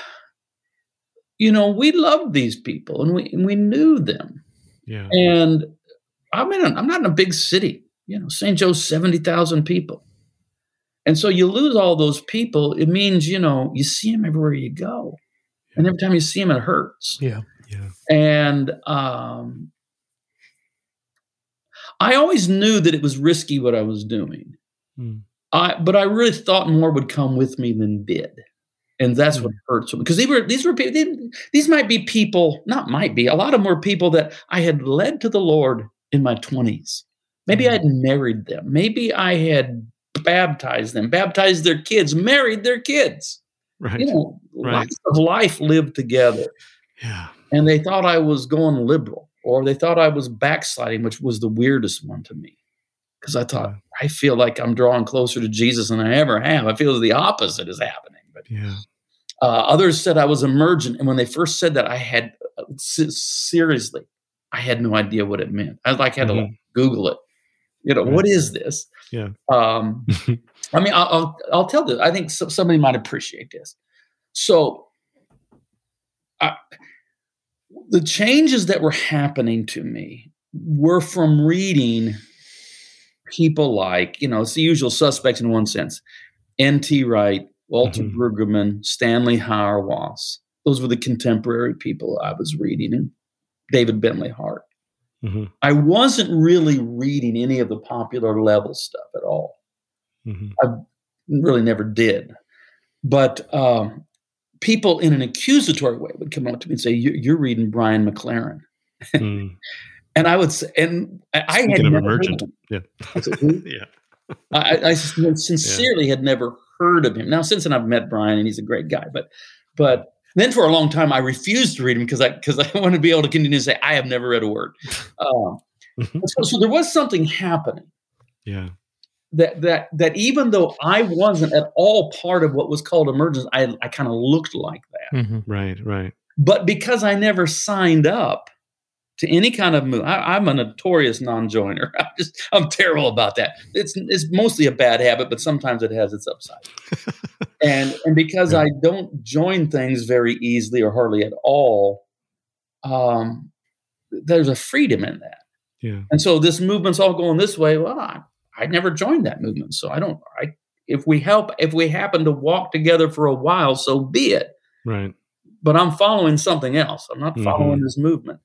[SPEAKER 7] we loved these people, and we knew them.
[SPEAKER 4] Yeah.
[SPEAKER 7] And I'm not in a big city. St. Joe's 70,000 people. And so you lose all those people. It means, you see them everywhere you go. And every time you see them, it hurts.
[SPEAKER 5] Yeah.
[SPEAKER 4] Yeah.
[SPEAKER 7] And I always knew that it was risky what I was doing. But I really thought more would come with me than did. And that's what hurts me. Because these might be people, not might be, a lot of them were people that I had led to the Lord in my 20s. Maybe I had married them. Maybe I had baptized them, baptized their kids, married their kids.
[SPEAKER 4] Right.
[SPEAKER 7] Lots of life lived together.
[SPEAKER 4] Yeah.
[SPEAKER 7] And they thought I was going liberal, or they thought I was backsliding, which was the weirdest one to me. Because I thought, I feel like I'm drawing closer to Jesus than I ever have. I feel the opposite is happening. But others said I was emergent. And when they first said that, I had, seriously, I had no idea what it meant. I had to Google it. What is this?
[SPEAKER 4] Yeah.
[SPEAKER 7] I mean, I'll tell this. I think somebody might appreciate this. So the changes that were happening to me were from reading people like, it's the usual suspects in one sense. N.T. Wright, Walter Brueggemann, Stanley Hauerwas. Those were the contemporary people I was reading, and David Bentley Hart. I wasn't really reading any of the popular level stuff at all. I really never did. But people in an accusatory way would come up to me and say, "You're reading Brian McLaren." And I would say, and I had never
[SPEAKER 4] emergent.
[SPEAKER 7] Heard of him.
[SPEAKER 4] Yeah.
[SPEAKER 7] I sincerely had never heard of him. Now, since then, I've met Brian, and he's a great guy. But then for a long time, I refused to read him because I wanted to be able to continue to say, I have never read a word. So there was something happening.
[SPEAKER 4] Yeah.
[SPEAKER 7] that even though I wasn't at all part of what was called emergence, I kind of looked like that.
[SPEAKER 5] Mm-hmm.
[SPEAKER 4] Right.
[SPEAKER 7] But because I never signed up to any kind of move, I'm a notorious non-joiner. I'm terrible about that. It's mostly a bad habit, but sometimes it has its upside. and because I don't join things very easily or hardly at all, there's a freedom in that.
[SPEAKER 4] Yeah.
[SPEAKER 7] And so this movement's all going this way. Well, I never joined that movement, so if we happen to walk together for a while, so be it.
[SPEAKER 4] Right.
[SPEAKER 7] But I'm following something else. I'm not following this movement.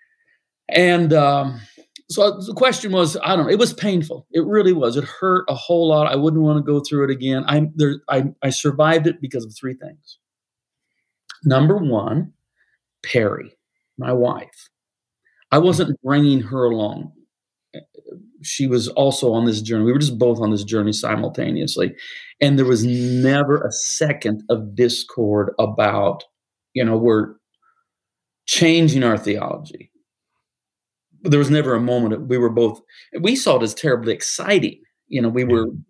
[SPEAKER 7] And so the question was, I don't know. It was painful. It really was. It hurt a whole lot. I wouldn't want to go through it again. I survived it because of three things. Number one, Perry, my wife. I wasn't bringing her along. She was also on this journey. We were just both on this journey simultaneously. And there was never a second of discord about, we're changing our theology. There was never a moment that we saw it as terribly exciting. We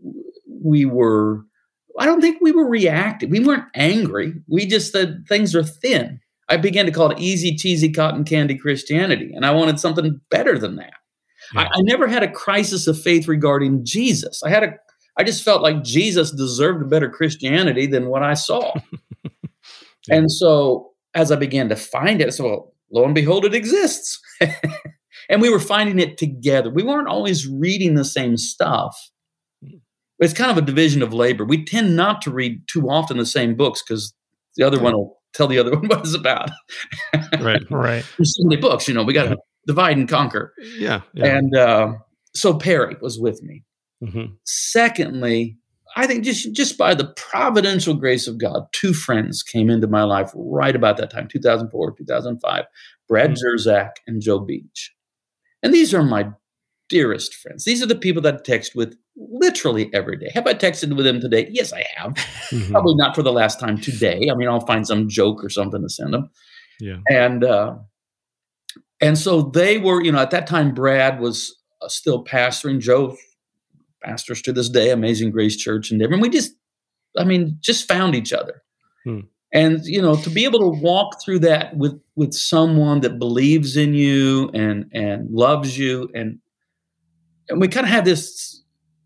[SPEAKER 7] were, I don't think we were reactive. We weren't angry. We just said things are thin. I began to call it easy, cheesy, cotton candy Christianity. And I wanted something better than that. Yeah. I never had a crisis of faith regarding Jesus. I just felt like Jesus deserved a better Christianity than what I saw. And so as I began to find it, so lo and behold, it exists. And we were finding it together. We weren't always reading the same stuff. It's kind of a division of labor. We tend not to read too often the same books because the other one will tell the other one what it's about.
[SPEAKER 4] Right.
[SPEAKER 7] There's so many books, we got to divide and conquer.
[SPEAKER 4] Yeah.
[SPEAKER 7] And so Perry was with me.
[SPEAKER 4] Mm-hmm.
[SPEAKER 7] Secondly, I think just by the providential grace of God, two friends came into my life right about that time, 2004, 2005, Brad Zerzak and Joe Beach. And these are my dearest friends. These are the people that I text with literally every day. Have I texted with them today? Yes, I have. Mm-hmm. Probably not for the last time today. I mean, I'll find some joke or something to send them.
[SPEAKER 4] Yeah.
[SPEAKER 7] And so they were, at that time, Brad was still pastoring. Joe pastors to this day, Amazing Grace Church in Denver. And we just found each other. And, to be able to walk through that with someone that believes in you and loves you. And we kind of had this,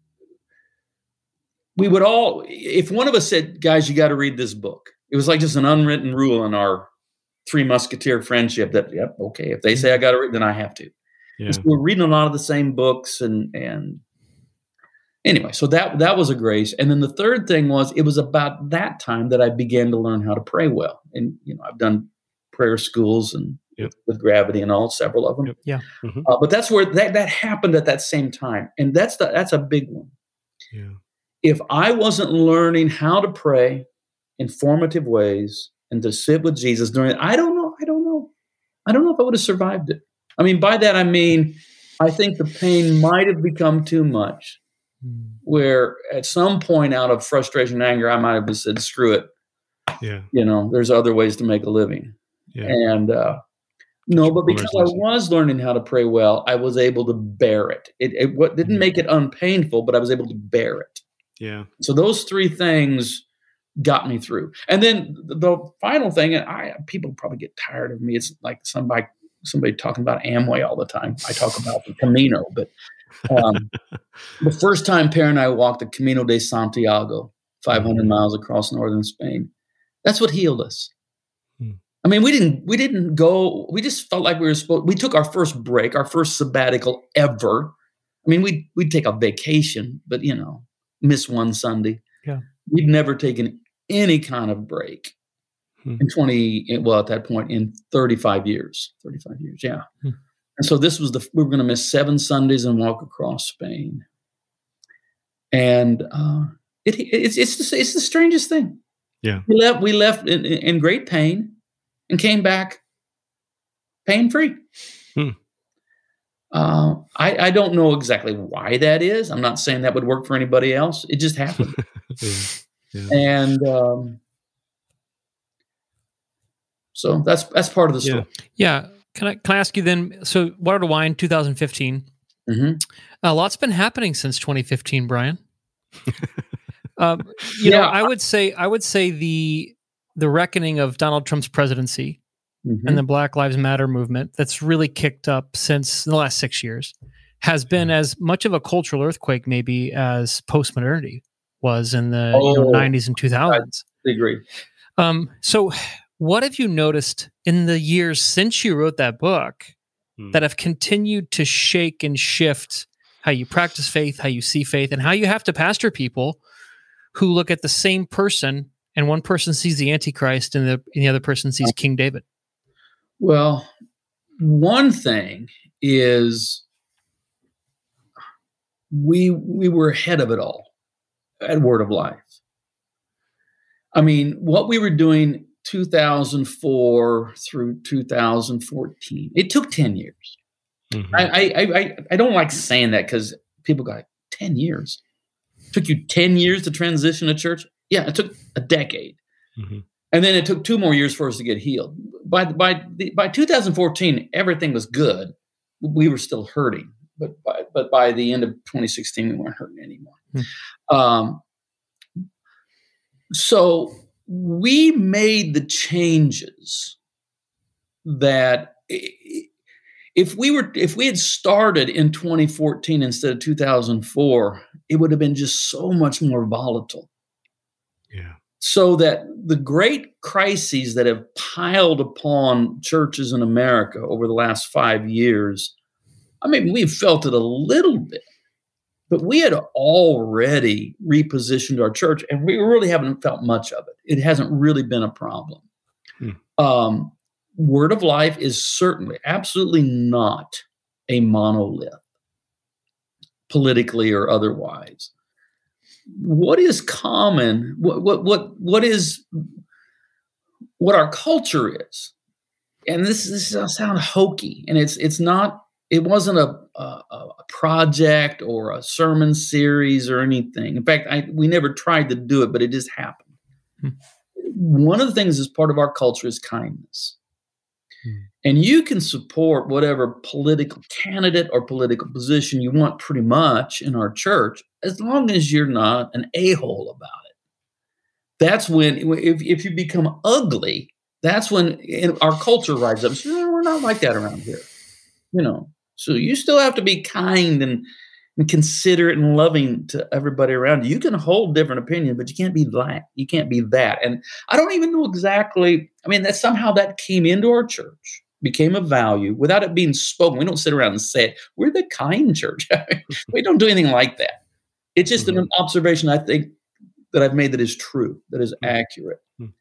[SPEAKER 7] we would all, if one of us said, guys, you got to read this book, it was like just an unwritten rule in our Three Musketeer friendship that, yep, okay, if they say I got to read, then I have to. Yeah. So we're reading a lot of the same books and anyway, so that was a grace. And then the third thing was, it was about that time that I began to learn how to pray well. And, I've done prayer schools and with Gravity and all, several of them.
[SPEAKER 5] Yep. Yeah.
[SPEAKER 7] Mm-hmm. But that's where that happened at that same time. And that's a big one.
[SPEAKER 4] Yeah.
[SPEAKER 7] If I wasn't learning how to pray in formative ways and to sit with Jesus during it, I don't know if I would have survived it. I mean, by that, I think the pain might have become too much. Where at some point out of frustration and anger, I might have said, screw it.
[SPEAKER 4] Yeah.
[SPEAKER 7] There's other ways to make a living. Yeah. And but because I was learning how to pray well, I was able to bear it. It didn't make it unpainful, but I was able to bear it.
[SPEAKER 4] Yeah.
[SPEAKER 7] So those three things got me through. And then the final thing, people probably get tired of me. It's like somebody talking about Amway all the time. I talk about the Camino, but the first time Perry and I walked the Camino de Santiago, 500 miles across northern Spain, that's what healed us. I mean, we didn't go, we just felt like we took our first break, our first sabbatical ever. I mean, we'd take a vacation, but miss one Sunday.
[SPEAKER 5] Yeah. We'd
[SPEAKER 7] never taken any kind of break at that point in 35 years. 35 years, yeah. And so this was we were going to miss 7 Sundays and walk across Spain. And it's the strangest thing.
[SPEAKER 4] Yeah.
[SPEAKER 7] We left in great pain and came back pain-free. I don't know exactly why that is. I'm not saying that would work for anybody else. It just happened. Yeah. And so that's part of the story.
[SPEAKER 5] Yeah. Can I ask you then? So Water to Wine, 2015.
[SPEAKER 7] Mm-hmm.
[SPEAKER 5] A lot's been happening since 2015, Brian. You know, I would say the reckoning of Donald Trump's presidency and the Black Lives Matter movement that's really kicked up since the last 6 years has been as much of a cultural earthquake maybe as postmodernity was in the 90s and 2000s.
[SPEAKER 7] I agree.
[SPEAKER 5] So what have you noticed in the years since you wrote that book that have continued to shake and shift how you practice faith, how you see faith, and how you have to pastor people who look at the same person and one person sees the Antichrist and the other person sees King David?
[SPEAKER 7] Well, one thing is we were ahead of it all at Word of Life. I mean, what we were doing 2004 through 2014, it took 10 years. Mm-hmm. I don't like saying that because people go, 10 years? It took you 10 years to transition a church? Yeah, it took a decade. Mm-hmm. And then it took 2 more years for us to get healed. By 2014, everything was good. We were still hurting. But by the end of 2016, we weren't hurting anymore. Mm-hmm. So we made the changes that if we had started in 2014 instead of 2004, it would have been just so much more volatile.
[SPEAKER 4] Yeah.
[SPEAKER 7] So that the great crises that have piled upon churches in America over the last 5 years, I mean, we've felt it a little bit, but we had already repositioned our church, and we really haven't felt much of it. It hasn't really been a problem. Word of Life is certainly, absolutely not a monolith, politically or otherwise. What is common? What our culture is, and this sound hokey, and it's not. It wasn't a project or a sermon series or anything. In fact, we never tried to do it, but it just happened. One of the things as part of our culture is kindness. And you can support whatever political candidate or political position you want pretty much in our church, as long as you're not an a-hole about it. That's when, if you become ugly, that's when our culture rises up. So, no, we're not like that around here. You know, so you still have to be kind and considerate and loving to everybody around you. You can hold different opinions, but you can't be that. You can't be that. And I don't even know exactly. I mean, that somehow that came into our church, became a value without it being spoken. We don't sit around and say it. We're the kind church. We don't do anything like that. It's just an observation I think that I've made that is true, that is accurate.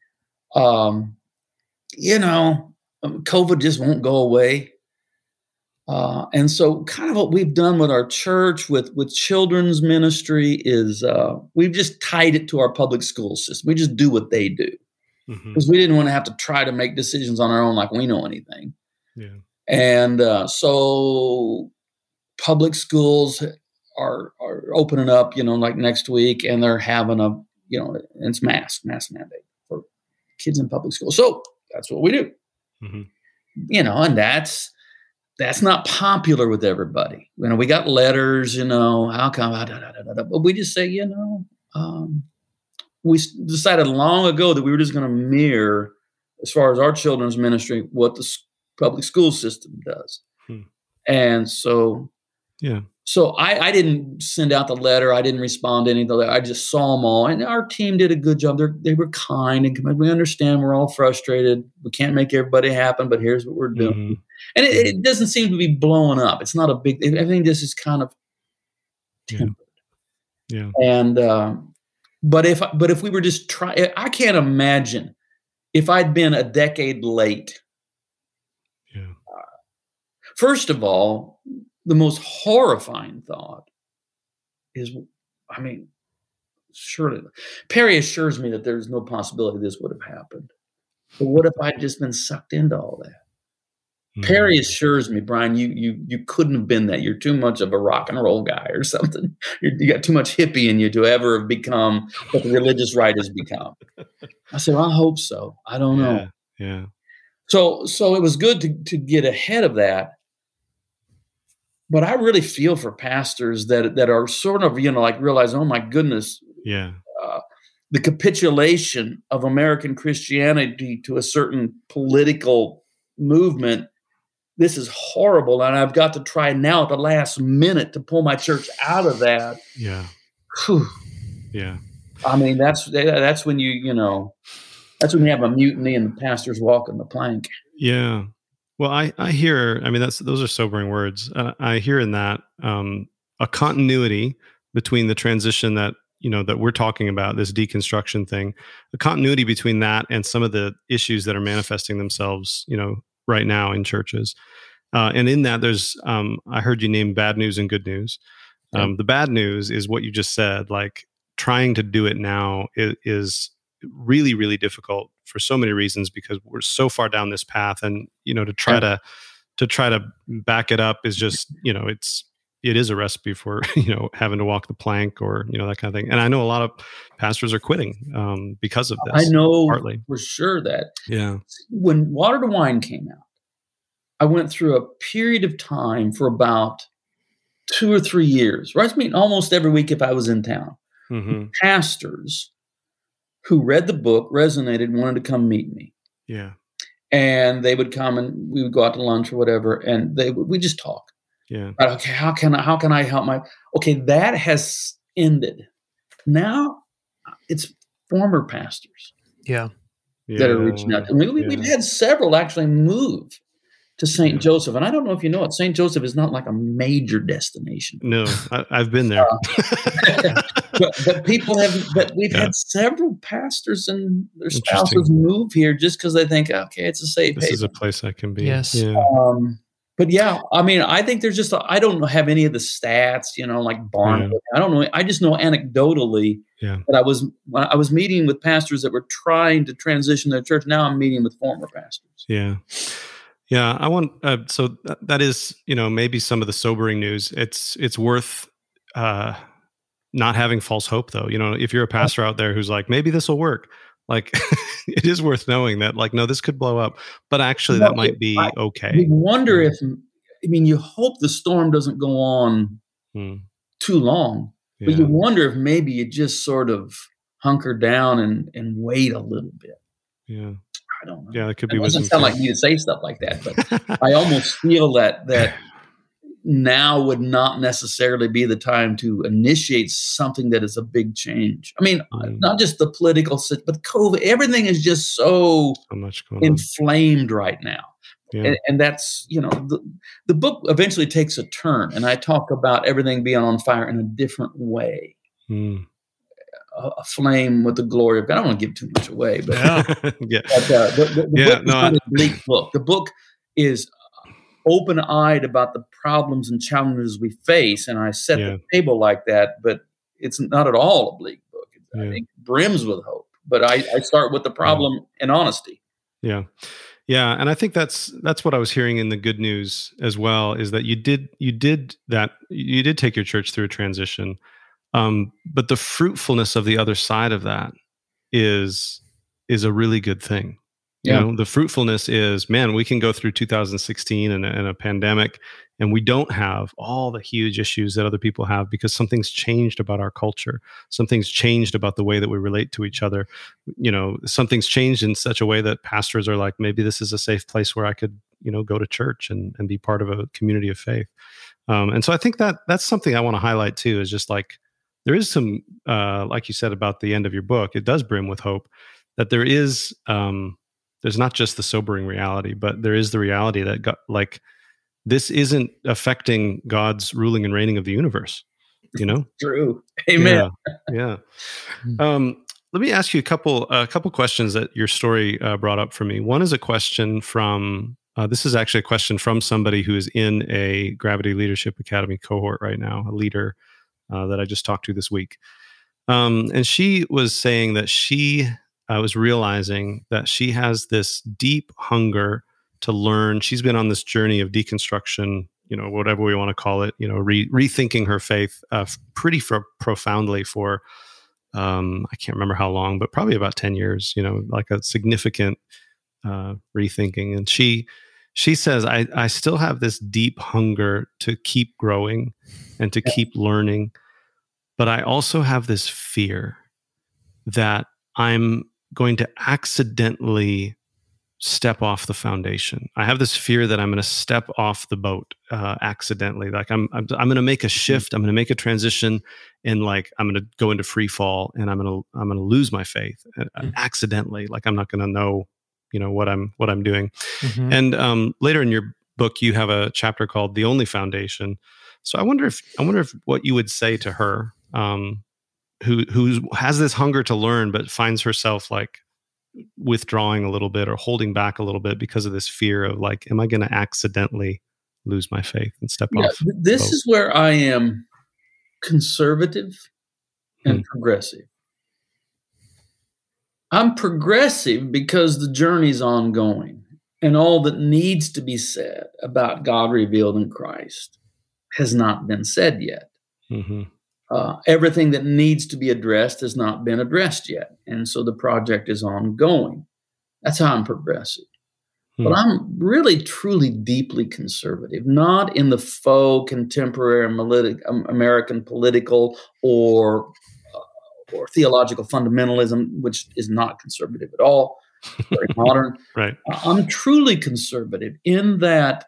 [SPEAKER 7] You know, COVID just won't go away. And so kind of what we've done with our church, with children's ministry is we've just tied it to our public school system. We just do what they do because we didn't want to have to try to make decisions on our own like we know anything. Yeah. And so public schools are opening up, you know, like next week, and they're having it's mask mandate for kids in public school. So that's what we do, you know, and that's not popular with everybody. You know, we got letters, you know, how come, but we just say, you know, we decided long ago that we were just going to mirror, as far as our children's ministry, what the public school system does. And so, so I didn't send out the letter. I didn't respond to any of the letter. I just saw them all, and our team did a good job. They were kind, and we understand we're all frustrated. We can't make everybody happen, but here's what we're doing. And it doesn't seem to be blowing up. It's not a big. Everything just is kind of tempered. Yeah. And but if we were just trying, I can't imagine if I'd been a decade late. Yeah. First of all, the most horrifying thought is, I mean, surely Perry assures me that there's no possibility this would have happened. But what if I'd just been sucked into all that? Perry assures me, Brian, you couldn't have been that. You're too much of a rock and roll guy or something. You got too much hippie in you to ever have become what the religious right has become. I said, well, I hope so. I don't know. Yeah. So it was good to get ahead of that. but I really feel for pastors that are sort of, like realize, oh my goodness, the capitulation of American Christianity to a certain political movement. This is horrible, and I've got to try now at the last minute to pull my church out of that.
[SPEAKER 4] Yeah.
[SPEAKER 7] Whew.
[SPEAKER 4] Yeah.
[SPEAKER 7] I mean, that's when that's when you have a mutiny and the pastor's walking the plank.
[SPEAKER 4] Yeah. Well, I hear, I mean, those are sobering words. I hear in that a continuity between the transition that we're talking about, this deconstruction thing, a continuity between that and some of the issues that are manifesting themselves, right now in churches. And in that, there's, I heard you name bad news and good news. The bad news is what you just said, like trying to do it now is really, really difficult for so many reasons, because we're so far down this path, and to try to back it up is just it is a recipe for having to walk the plank, or that kind of thing. And I know a lot of pastors are quitting because of this.
[SPEAKER 7] I know
[SPEAKER 4] partly
[SPEAKER 7] for sure that when Water to Wine came out, I went through a period of time for about 2 or 3 years, right? I mean, almost every week if I was in town, pastors who read the book, resonated, wanted to come meet me.
[SPEAKER 4] Yeah.
[SPEAKER 7] And they would come and we would go out to lunch or whatever, and we just talk.
[SPEAKER 4] Yeah.
[SPEAKER 7] But, okay, how can I help that has ended. Now it's former pastors.
[SPEAKER 5] Yeah.
[SPEAKER 7] That are reaching out. I mean, we've had several actually move to St. Joseph. And I don't know if you know it, St. Joseph is not like a major destination.
[SPEAKER 4] No, I've been there.
[SPEAKER 7] But people we've had several pastors and their spouses move here just because they think, okay, it's a safe haven.
[SPEAKER 4] This is a place I can be.
[SPEAKER 5] Yes.
[SPEAKER 4] Yeah.
[SPEAKER 7] But I mean, I think there's I don't have any of the stats, like Barnabas. I don't know. I just know anecdotally that when I was meeting with pastors that were trying to transition their church. Now I'm meeting with former pastors.
[SPEAKER 4] Yeah. Yeah. I want, so that is, maybe some of the sobering news. It's worth, not having false hope though. If you're a pastor out there who's like, maybe this will work, like it is worth knowing that, like, no, this could blow up, but actually that might be okay.
[SPEAKER 7] You wonder you hope the storm doesn't go on too long, but you wonder if maybe you just sort of hunker down and wait a little bit.
[SPEAKER 4] Yeah.
[SPEAKER 7] I don't know.
[SPEAKER 4] Yeah, it could be.
[SPEAKER 7] It doesn't sound like me to say stuff like that, but I almost feel that now would not necessarily be the time to initiate something that is a big change. I mean, not just the political, but COVID. Everything is just so
[SPEAKER 4] much going
[SPEAKER 7] inflamed right now. Yeah. And that's, the book eventually takes a turn, and I talk about everything being on fire in a different way. A flame with the glory of God. I don't want to give too much away, but the book is not a bleak book. The book is open-eyed about the problems and challenges we face, and I set the table like that, but it's not at all a bleak book. I think it brims with hope, but I start with the problem in honesty.
[SPEAKER 4] Yeah. Yeah, and I think that's what I was hearing in the good news as well, is that you did take your church through a transition. But the fruitfulness of the other side of that is a really good thing. The fruitfulness is, man, we can go through 2016 and a pandemic, and we don't have all the huge issues that other people have because something's changed about our culture. Something's changed about the way that we relate to each other. Something's changed in such a way that pastors are like, maybe this is a safe place where I could, go to church and be part of a community of faith. And so I think that's something I want to highlight too, is just like, there is some, like you said about the end of your book, it does brim with hope, that there is, there's not just the sobering reality, but there is the reality that this isn't affecting God's ruling and reigning of the universe,
[SPEAKER 7] True. Amen.
[SPEAKER 4] Yeah. Let me ask you a couple questions that your story brought up for me. One is a question from, this is actually a question from somebody who is in a Gravity Leadership Academy cohort right now, a leader that I just talked to this week. And she was saying that she was realizing that she has this deep hunger to learn. She's been on this journey of deconstruction, whatever we want to call it, rethinking her faith pretty profoundly for, I can't remember how long, but probably about 10 years, like a significant rethinking. And she she says, I still have this deep hunger to keep growing and to keep learning, but I also have this fear that I'm going to accidentally step off the foundation. I have this fear that I'm going to step off the boat accidentally. Like I'm going to make a shift. I'm going to make a transition, and like I'm going to go into free fall, and I'm going to lose my faith accidentally. Like I'm not going to know, what I'm doing. Mm-hmm. And later in your book, you have a chapter called "The Only Foundation." So I wonder if what you would say to her, who has this hunger to learn, but finds herself like withdrawing a little bit or holding back a little bit because of this fear of like, am I going to accidentally lose my faith and step off?
[SPEAKER 7] This is where I am conservative and progressive. I'm progressive because the journey's ongoing, and all that needs to be said about God revealed in Christ has not been said yet. Mm-hmm. Everything that needs to be addressed has not been addressed yet. And so the project is ongoing. That's how I'm progressive. But I'm really, truly, deeply conservative, not in the faux contemporary American political or theological fundamentalism, which is not conservative at all, very modern.
[SPEAKER 4] Right.
[SPEAKER 7] I'm truly conservative in that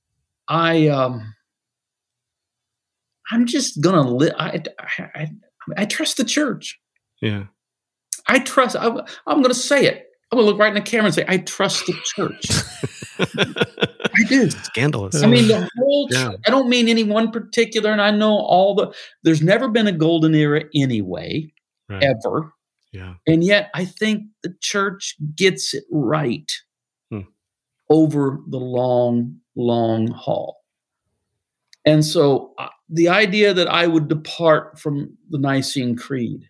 [SPEAKER 7] I'm just going to live. I trust the church.
[SPEAKER 4] Yeah.
[SPEAKER 7] I'm going to say it. I'm going to look right in the camera and say, I trust the church. I do.
[SPEAKER 4] Scandalous.
[SPEAKER 7] I mean, the whole church. I don't mean any one particular, and I know there's never been a golden era anyway, ever.
[SPEAKER 4] Yeah.
[SPEAKER 7] And yet I think the church gets it right over the long, long haul. And so the idea that I would depart from the Nicene Creed,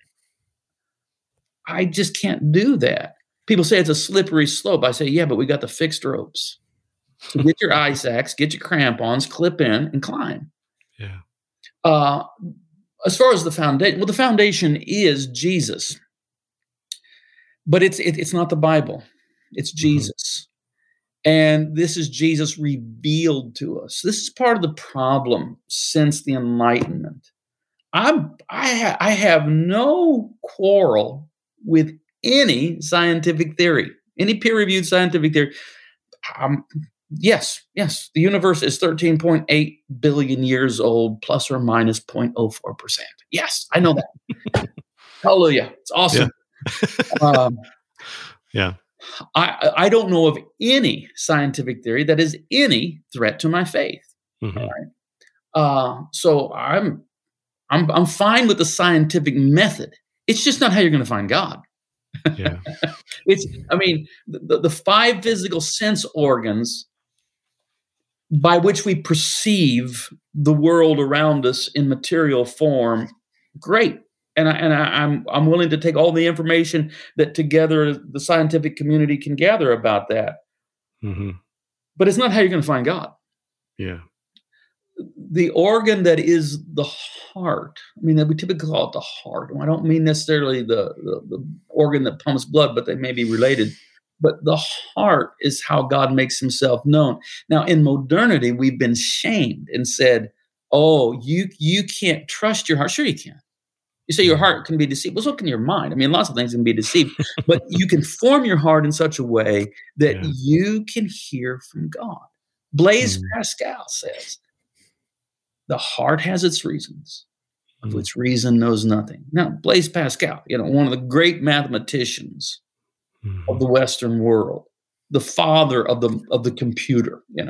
[SPEAKER 7] I just can't do that. People say it's a slippery slope. I say, yeah, but we got the fixed ropes. So get your ice axe, get your crampons, clip in, and climb.
[SPEAKER 4] Yeah.
[SPEAKER 7] As far as the foundation, the foundation is Jesus. But it's not the Bible. It's Jesus. And this is Jesus revealed to us. This is part of the problem since the Enlightenment. I have no quarrel with any scientific theory, any peer-reviewed scientific theory. Yes, the universe is 13.8 billion years old, plus or minus 0.04%. Yes, I know that. Hallelujah. It's awesome.
[SPEAKER 4] Yeah.
[SPEAKER 7] I don't know of any scientific theory that is any threat to my faith.
[SPEAKER 4] Mm-hmm.
[SPEAKER 7] Right? So I'm fine with the scientific method. It's just not how you're going to find God.
[SPEAKER 4] Yeah.
[SPEAKER 7] The five physical sense organs by which we perceive the world around us in material form, great. And I'm willing to take all the information that together the scientific community can gather about that.
[SPEAKER 4] Mm-hmm.
[SPEAKER 7] But it's not how you're going to find God.
[SPEAKER 4] Yeah.
[SPEAKER 7] The organ that is the heart, we typically call it the heart. And I don't mean necessarily the organ that pumps blood, but they may be related. But the heart is how God makes himself known. Now, in modernity, we've been shamed and said, oh, you can't trust your heart. Sure you can. You say your heart can be deceived. Well, so can your mind. Lots of things can be deceived. But you can form your heart in such a way that you can hear from God. Blaise Pascal says, the heart has its reasons, of which reason knows nothing. Now, Blaise Pascal, one of the great mathematicians of the Western world, the father of the computer, he's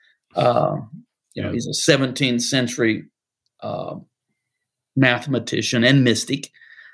[SPEAKER 7] a 17th century mathematician and mystic.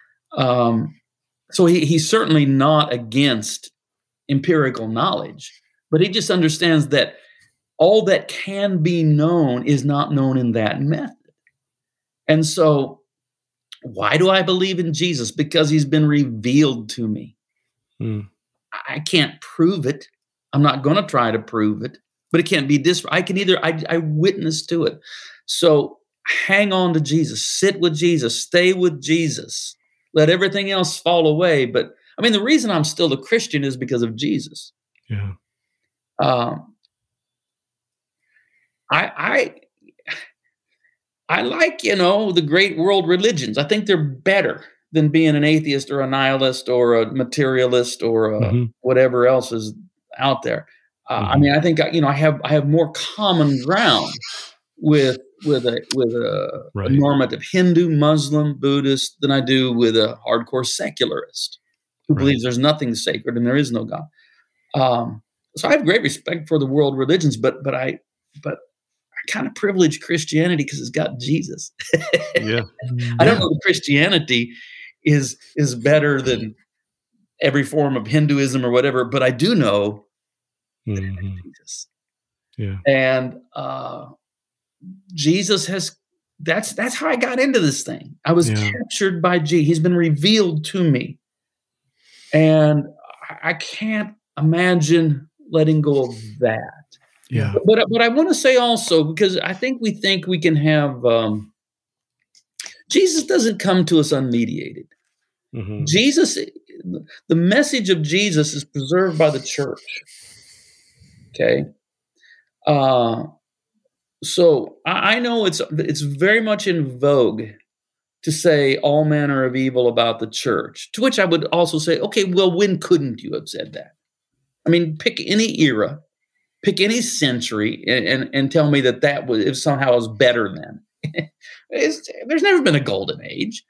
[SPEAKER 7] So he's certainly not against empirical knowledge, but he just understands that all that can be known is not known in that method. And so why do I believe in Jesus? Because he's been revealed to me. I can't prove it. I'm not going to try to prove it, but it can't be I witness to it. So hang on to Jesus, sit with Jesus, stay with Jesus, let everything else fall away. But the reason I'm still a Christian is because of Jesus.
[SPEAKER 4] Yeah.
[SPEAKER 7] I like, the great world religions. I think they're better than being an atheist or a nihilist or a materialist or whatever else is out there. I mean, I think I have more common ground with a normative Hindu, Muslim, Buddhist than I do with a hardcore secularist who believes there's nothing sacred and there is no God. So I have great respect for the world religions, but I kind of privilege Christianity because it's got Jesus.
[SPEAKER 4] Yeah.
[SPEAKER 7] I don't know that Christianity is better than every form of Hinduism or whatever, but I do know Jesus.
[SPEAKER 4] Yeah.
[SPEAKER 7] And Jesus that's how I got into this thing. I was captured by Jesus. He's been revealed to me. And I can't imagine letting go of that.
[SPEAKER 4] Yeah.
[SPEAKER 7] But I want to say also, because I think we can have Jesus doesn't come to us unmediated. Jesus, the message of Jesus is preserved by the church. Okay. So I know it's very much in vogue to say all manner of evil about the church, to which I would also say, okay, well, when couldn't you have said that? I mean, pick any era, pick any century, and tell me that was somehow was better than. There's never been a golden age.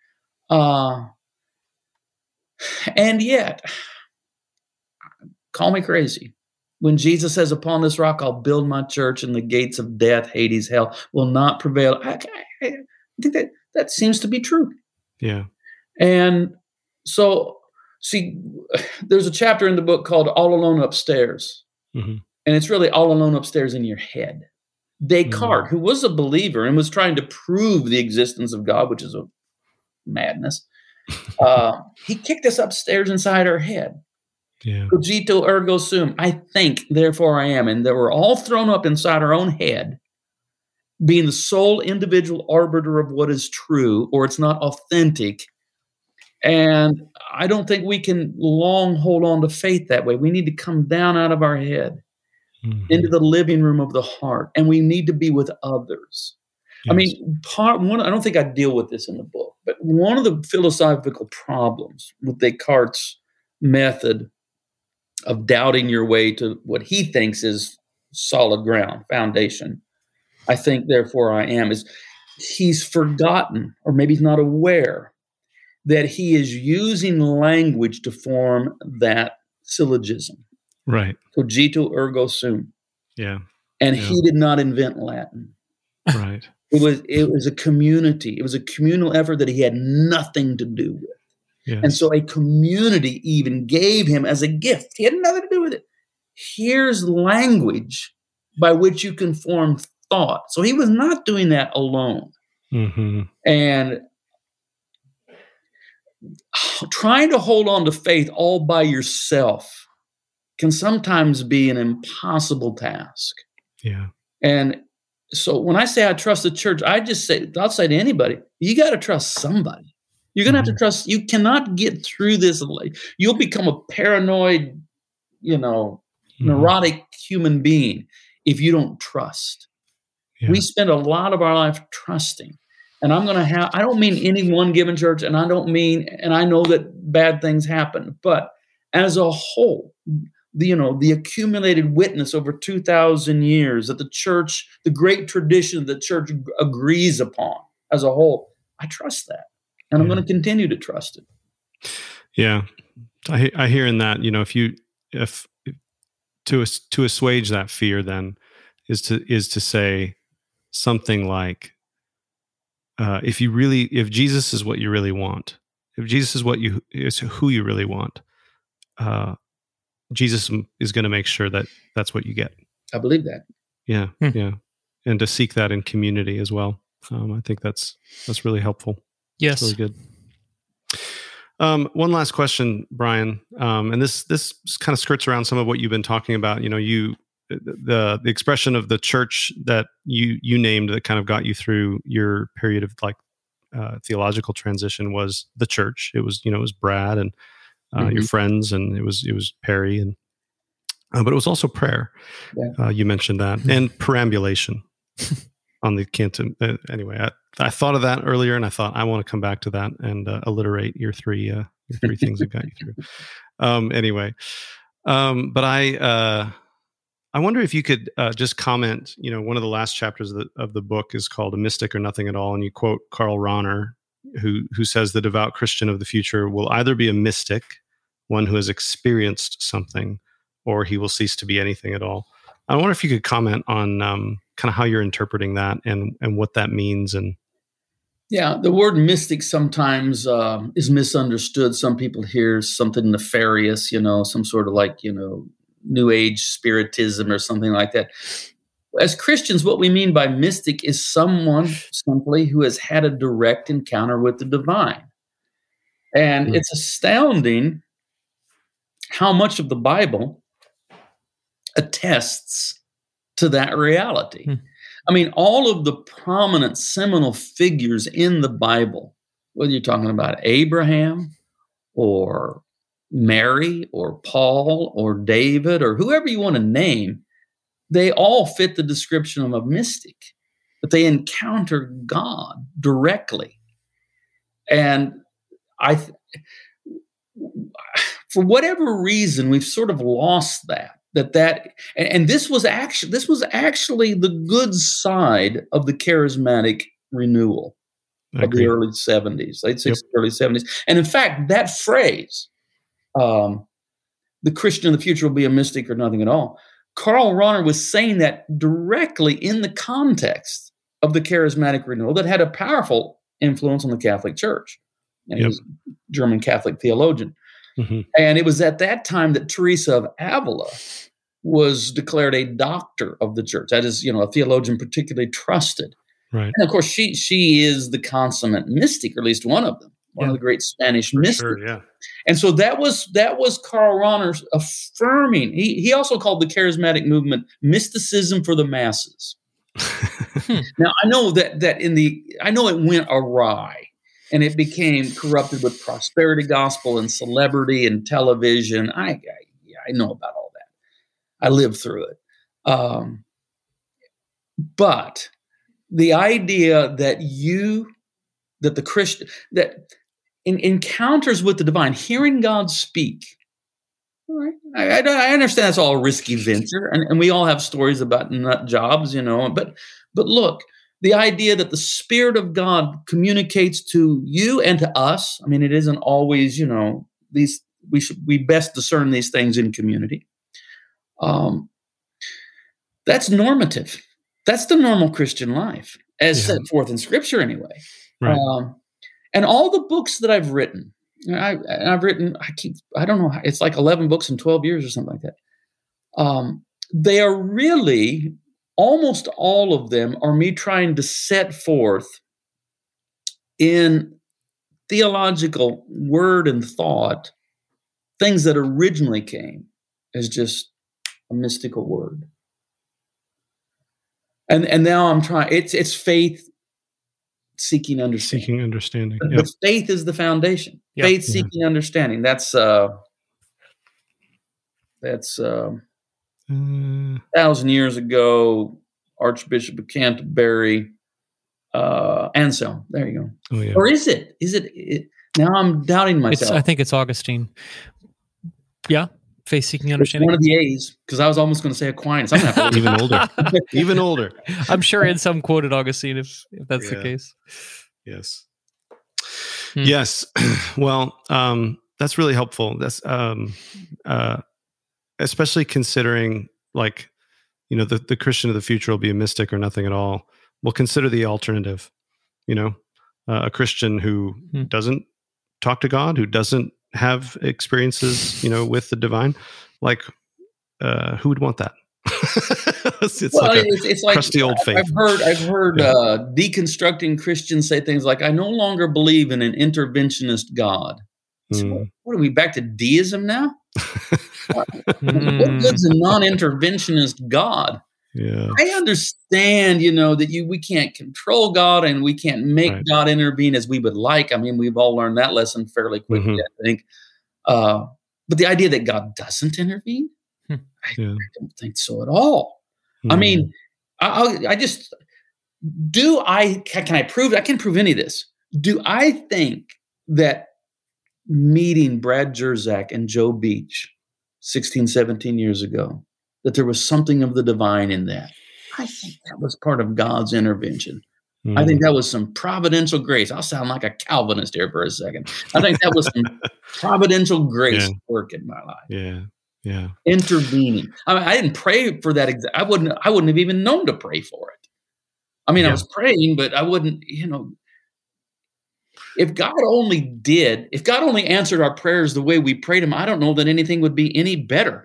[SPEAKER 7] And yet, call me crazy. When Jesus says, upon this rock, I'll build my church and the gates of death, Hades, hell will not prevail. I think that seems to be true.
[SPEAKER 4] Yeah.
[SPEAKER 7] And so, see, there's a chapter in the book called All Alone Upstairs. And it's really all alone upstairs in your head. Descartes, who was a believer and was trying to prove the existence of God, which is a madness, he kicked us upstairs inside our head.
[SPEAKER 4] Yeah.
[SPEAKER 7] Cogito ergo sum. I think, therefore I am. And that we're all thrown up inside our own head, being the sole individual arbiter of what is true, or it's not authentic. And I don't think we can long hold on to faith that way. We need to come down out of our head into the living room of the heart, and we need to be with others. Yes. I mean, I don't think I deal with this in the book, but one of the philosophical problems with Descartes' method of doubting your way to what he thinks is solid ground, foundation, I think, therefore I am, is he's forgotten, or maybe he's not aware, that he is using language to form that syllogism.
[SPEAKER 4] Right.
[SPEAKER 7] Cogito ergo sum.
[SPEAKER 4] Yeah.
[SPEAKER 7] And he did not invent Latin.
[SPEAKER 4] Right.
[SPEAKER 7] It was a community. It was a communal effort that he had nothing to do with.
[SPEAKER 4] Yes.
[SPEAKER 7] And so a community even gave him as a gift. He had nothing to do with it. Here's language by which you can form thought. So he was not doing that alone. And trying to hold on to faith all by yourself can sometimes be an impossible task.
[SPEAKER 4] Yeah.
[SPEAKER 7] And so when I say I trust the church, I'll say to anybody, you got to trust somebody. You're going to have to trust. You cannot get through this. You'll become a paranoid, neurotic human being if you don't trust. Yeah. We spend a lot of our life trusting. And I don't mean any one given church, and I know that bad things happen, but as a whole, the accumulated witness over 2,000 years that the church, the great tradition the church agrees upon as a whole, I trust that. And I'm going to continue to trust it.
[SPEAKER 4] Yeah. I hear in that, if to assuage that fear then is to say something like, if Jesus is what you really want, if Jesus is who you really want, Jesus is going to make sure that that's what you get.
[SPEAKER 7] I believe that.
[SPEAKER 4] Yeah. Yeah. And to seek that in community as well. I think that's really helpful.
[SPEAKER 5] Yes.
[SPEAKER 4] That's really good. One last question, Brian. And this kind of skirts around some of what you've been talking about. The expression of the church that you named that kind of got you through your period of theological transition was the church. It was Brad and your friends, and it was Perry, and but it was also prayer. Yeah. You mentioned that, and perambulation. on the Canton. Anyway, I thought of that earlier, and I thought I want to come back to that and alliterate your three things that got you through. Anyway, but I wonder if you could just comment. One of the last chapters of the book is called "A Mystic or Nothing at All," and you quote Karl Rahner, who says the devout Christian of the future will either be a mystic, one who has experienced something, or he will cease to be anything at all. I wonder if you could comment on kind of how you're interpreting that and what that means. And
[SPEAKER 7] yeah, the word mystic sometimes is misunderstood. Some people hear something nefarious, some sort of like, New Age spiritism or something like that. As Christians, what we mean by mystic is someone simply who has had a direct encounter with the divine. And it's astounding how much of the Bible attests to that reality. I mean, all of the prominent seminal figures in the Bible, whether you're talking about Abraham or Mary or Paul or David or whoever you want to name, they all fit the description of a mystic, that they encounter God directly. And for whatever reason, we've sort of lost that. And this was actually the good side of the charismatic renewal of the early 70s, late 60s, early 70s. And in fact, that phrase, the Christian of the future will be a mystic or nothing at all, Karl Rahner was saying that directly in the context of the charismatic renewal that had a powerful influence on the Catholic Church. And he was a German Catholic theologian. Mm-hmm. And it was at that time that Teresa of Avila was declared a doctor of the church. That is, a theologian particularly trusted.
[SPEAKER 4] Right.
[SPEAKER 7] And of course, she is the consummate mystic, or at least one of them, one of the great Spanish mystics.
[SPEAKER 4] Sure, yeah. And
[SPEAKER 7] so that was Karl Rahner affirming. He also called the charismatic movement mysticism for the masses. Now I know I know it went awry. And it became corrupted with prosperity gospel and celebrity and television. I know about all that. I lived through it. But the idea that the Christian, that in encounters with the divine, hearing God speak, all right, I understand that's all a risky venture, and we all have stories about nut jobs, but look, the idea that the Spirit of God communicates to you and to us. I mean, it isn't always, we best discern these things in community. That's normative. That's the normal Christian life, as set forth in Scripture, anyway.
[SPEAKER 4] Right.
[SPEAKER 7] And all the books that I've written, I don't know, it's like 11 books in 12 years or something like that. They are really, almost all of them are me trying to set forth in theological word and thought things that originally came as just a mystical word. And now I'm trying, it's faith seeking understanding.
[SPEAKER 4] Seeking understanding.
[SPEAKER 7] But faith is the foundation. Yep. Faith seeking understanding. That's 1,000 years ago, Archbishop of Canterbury, Anselm. There you go. Oh, yeah. Or is it? Now I'm doubting myself.
[SPEAKER 5] I think it's Augustine. Yeah. Faith seeking understanding.
[SPEAKER 7] One of the A's, because I was almost going to say Aquinas. I'm gonna have to
[SPEAKER 4] even older. Even older.
[SPEAKER 5] I'm sure in some quoted Augustine if that's the case.
[SPEAKER 4] Yes. Yes. Well, that's really helpful. That's especially considering, like, the Christian of the future will be a mystic or nothing at all. We'll consider the alternative. A Christian who doesn't talk to God, who doesn't have experiences, with the divine, like, who would want that? it's like crusty old faith.
[SPEAKER 7] I've heard deconstructing Christians say things like, "I no longer believe in an interventionist God." So what are we back to deism now? What good's a non-interventionist God?
[SPEAKER 4] Yeah,
[SPEAKER 7] I understand, that we can't control God and we can't make God intervene as we would like. I mean, we've all learned that lesson fairly quickly, I think. But the idea that God doesn't intervene, I don't think so at all. I mean, I just can I prove? I can't prove any of this. Do I think that meeting Brad Jersak and Joe Beach 16, 17 years ago, that there was something of the divine in that? I think that was part of God's intervention. I think that was some providential grace. I'll sound like a Calvinist here for a second. I think that was some providential grace work in my life.
[SPEAKER 4] Yeah.
[SPEAKER 7] Intervening. I mean, I didn't pray for that. I wouldn't have even known to pray for it. I mean, I was praying, but I wouldn't, if God only answered our prayers the way we prayed him, I don't know that anything would be any better.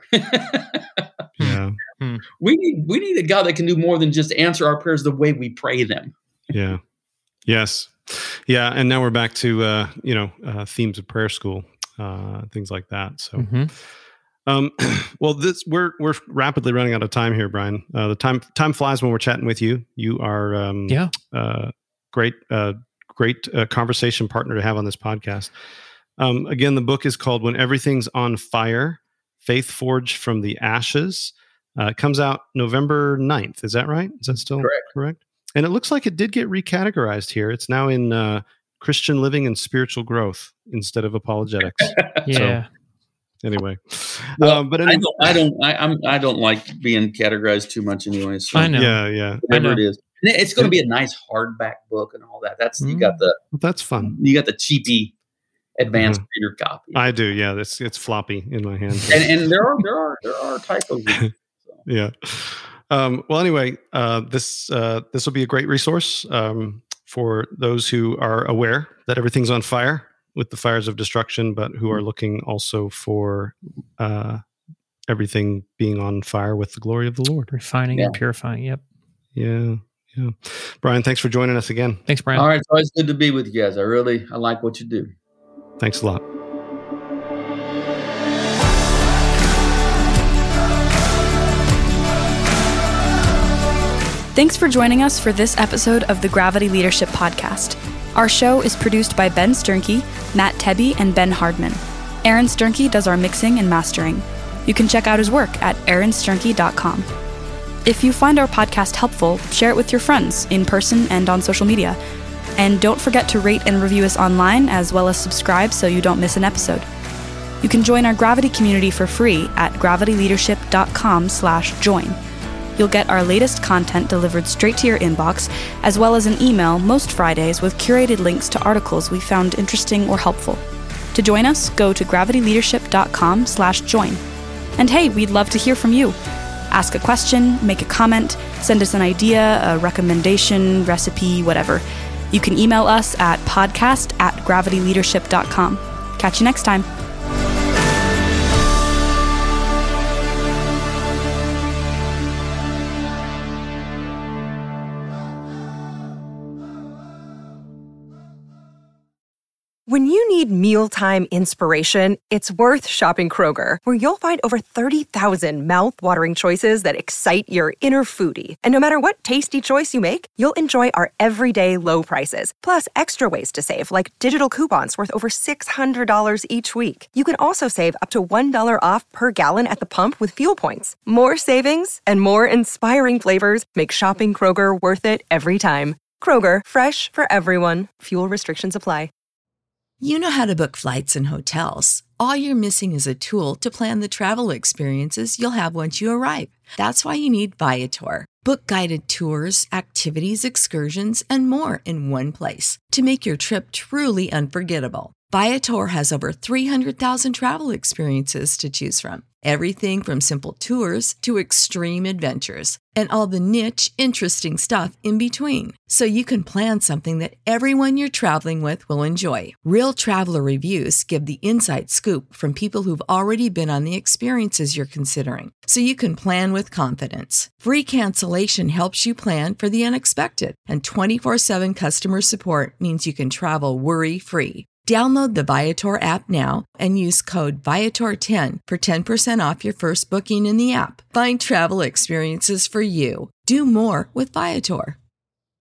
[SPEAKER 7] We need a God that can do more than just answer our prayers the way we pray them.
[SPEAKER 4] Yeah. Yes. Yeah. And now we're back to, themes of prayer school, things like that. So, well, we're rapidly running out of time here, Brian. The time flies when we're chatting with you. You are, great conversation partner to have on this podcast. Again, the book is called When Everything's on Fire, Faith Forged from the Ashes. It comes out November 9th. Is that right? Is that still correct? And it looks like it did get recategorized here. It's now in Christian living and spiritual growth instead of apologetics.
[SPEAKER 5] Yeah.
[SPEAKER 4] So, anyway,
[SPEAKER 7] but I don't like being categorized too much anyway. So
[SPEAKER 5] I know.
[SPEAKER 4] Yeah.
[SPEAKER 7] Whatever it is, and it's going to be a nice hardback book and all that. That's
[SPEAKER 4] that's fun.
[SPEAKER 7] You got the cheapy advanced reader copy.
[SPEAKER 4] I do. Yeah, it's floppy in my hand.
[SPEAKER 7] And there are typos.
[SPEAKER 4] Yeah. Well, anyway, this will be a great resource for those who are aware that everything's on fire with the fires of destruction, but who are looking also for everything being on fire with the glory of the Lord.
[SPEAKER 5] Refining and purifying. Yep.
[SPEAKER 4] Yeah. Brian, thanks for joining us again.
[SPEAKER 5] Thanks, Brian.
[SPEAKER 7] All right. It's always good to be with you guys. I like what you do.
[SPEAKER 4] Thanks a lot.
[SPEAKER 3] Thanks for joining us for this episode of the Gravity Leadership Podcast. Our show is produced by Ben Sternke, Matt Tebbe, and Ben Hardman. Aaron Sternke does our mixing and mastering. You can check out his work at aaronsternke.com. If you find our podcast helpful, share it with your friends in person and on social media. And don't forget to rate and review us online, as well as subscribe so you don't miss an episode. You can join our Gravity community for free at gravityleadership.com/join. You'll get our latest content delivered straight to your inbox, as well as an email most Fridays with curated links to articles we found interesting or helpful. To join us, go to gravityleadership.com/join. And hey, we'd love to hear from you. Ask a question, make a comment, send us an idea, a recommendation, recipe, whatever. You can email us at podcast@gravityleadership.com. Catch you next time.
[SPEAKER 2] When you need mealtime inspiration, it's worth shopping Kroger, where you'll find over 30,000 mouth-watering choices that excite your inner foodie. And no matter what tasty choice you make, you'll enjoy our everyday low prices, plus extra ways to save, like digital coupons worth over $600 each week. You can also save up to $1 off per gallon at the pump with fuel points. More savings and more inspiring flavors make shopping Kroger worth it every time. Kroger, fresh for everyone. Fuel restrictions apply.
[SPEAKER 1] You know how to book flights and hotels. All you're missing is a tool to plan the travel experiences you'll have once you arrive. That's why you need Viator. Book guided tours, activities, excursions, and more in one place to make your trip truly unforgettable. Viator has over 300,000 travel experiences to choose from. Everything from simple tours to extreme adventures and all the niche, interesting stuff in between. So you can plan something that everyone you're traveling with will enjoy. Real traveler reviews give the inside scoop from people who've already been on the experiences you're considering. So you can plan with confidence. Free cancellation helps you plan for the unexpected. And 24/7 customer support means you can travel worry-free. Download the Viator app now and use code Viator10 for 10% off your first booking in the app. Find travel experiences for you. Do more with Viator.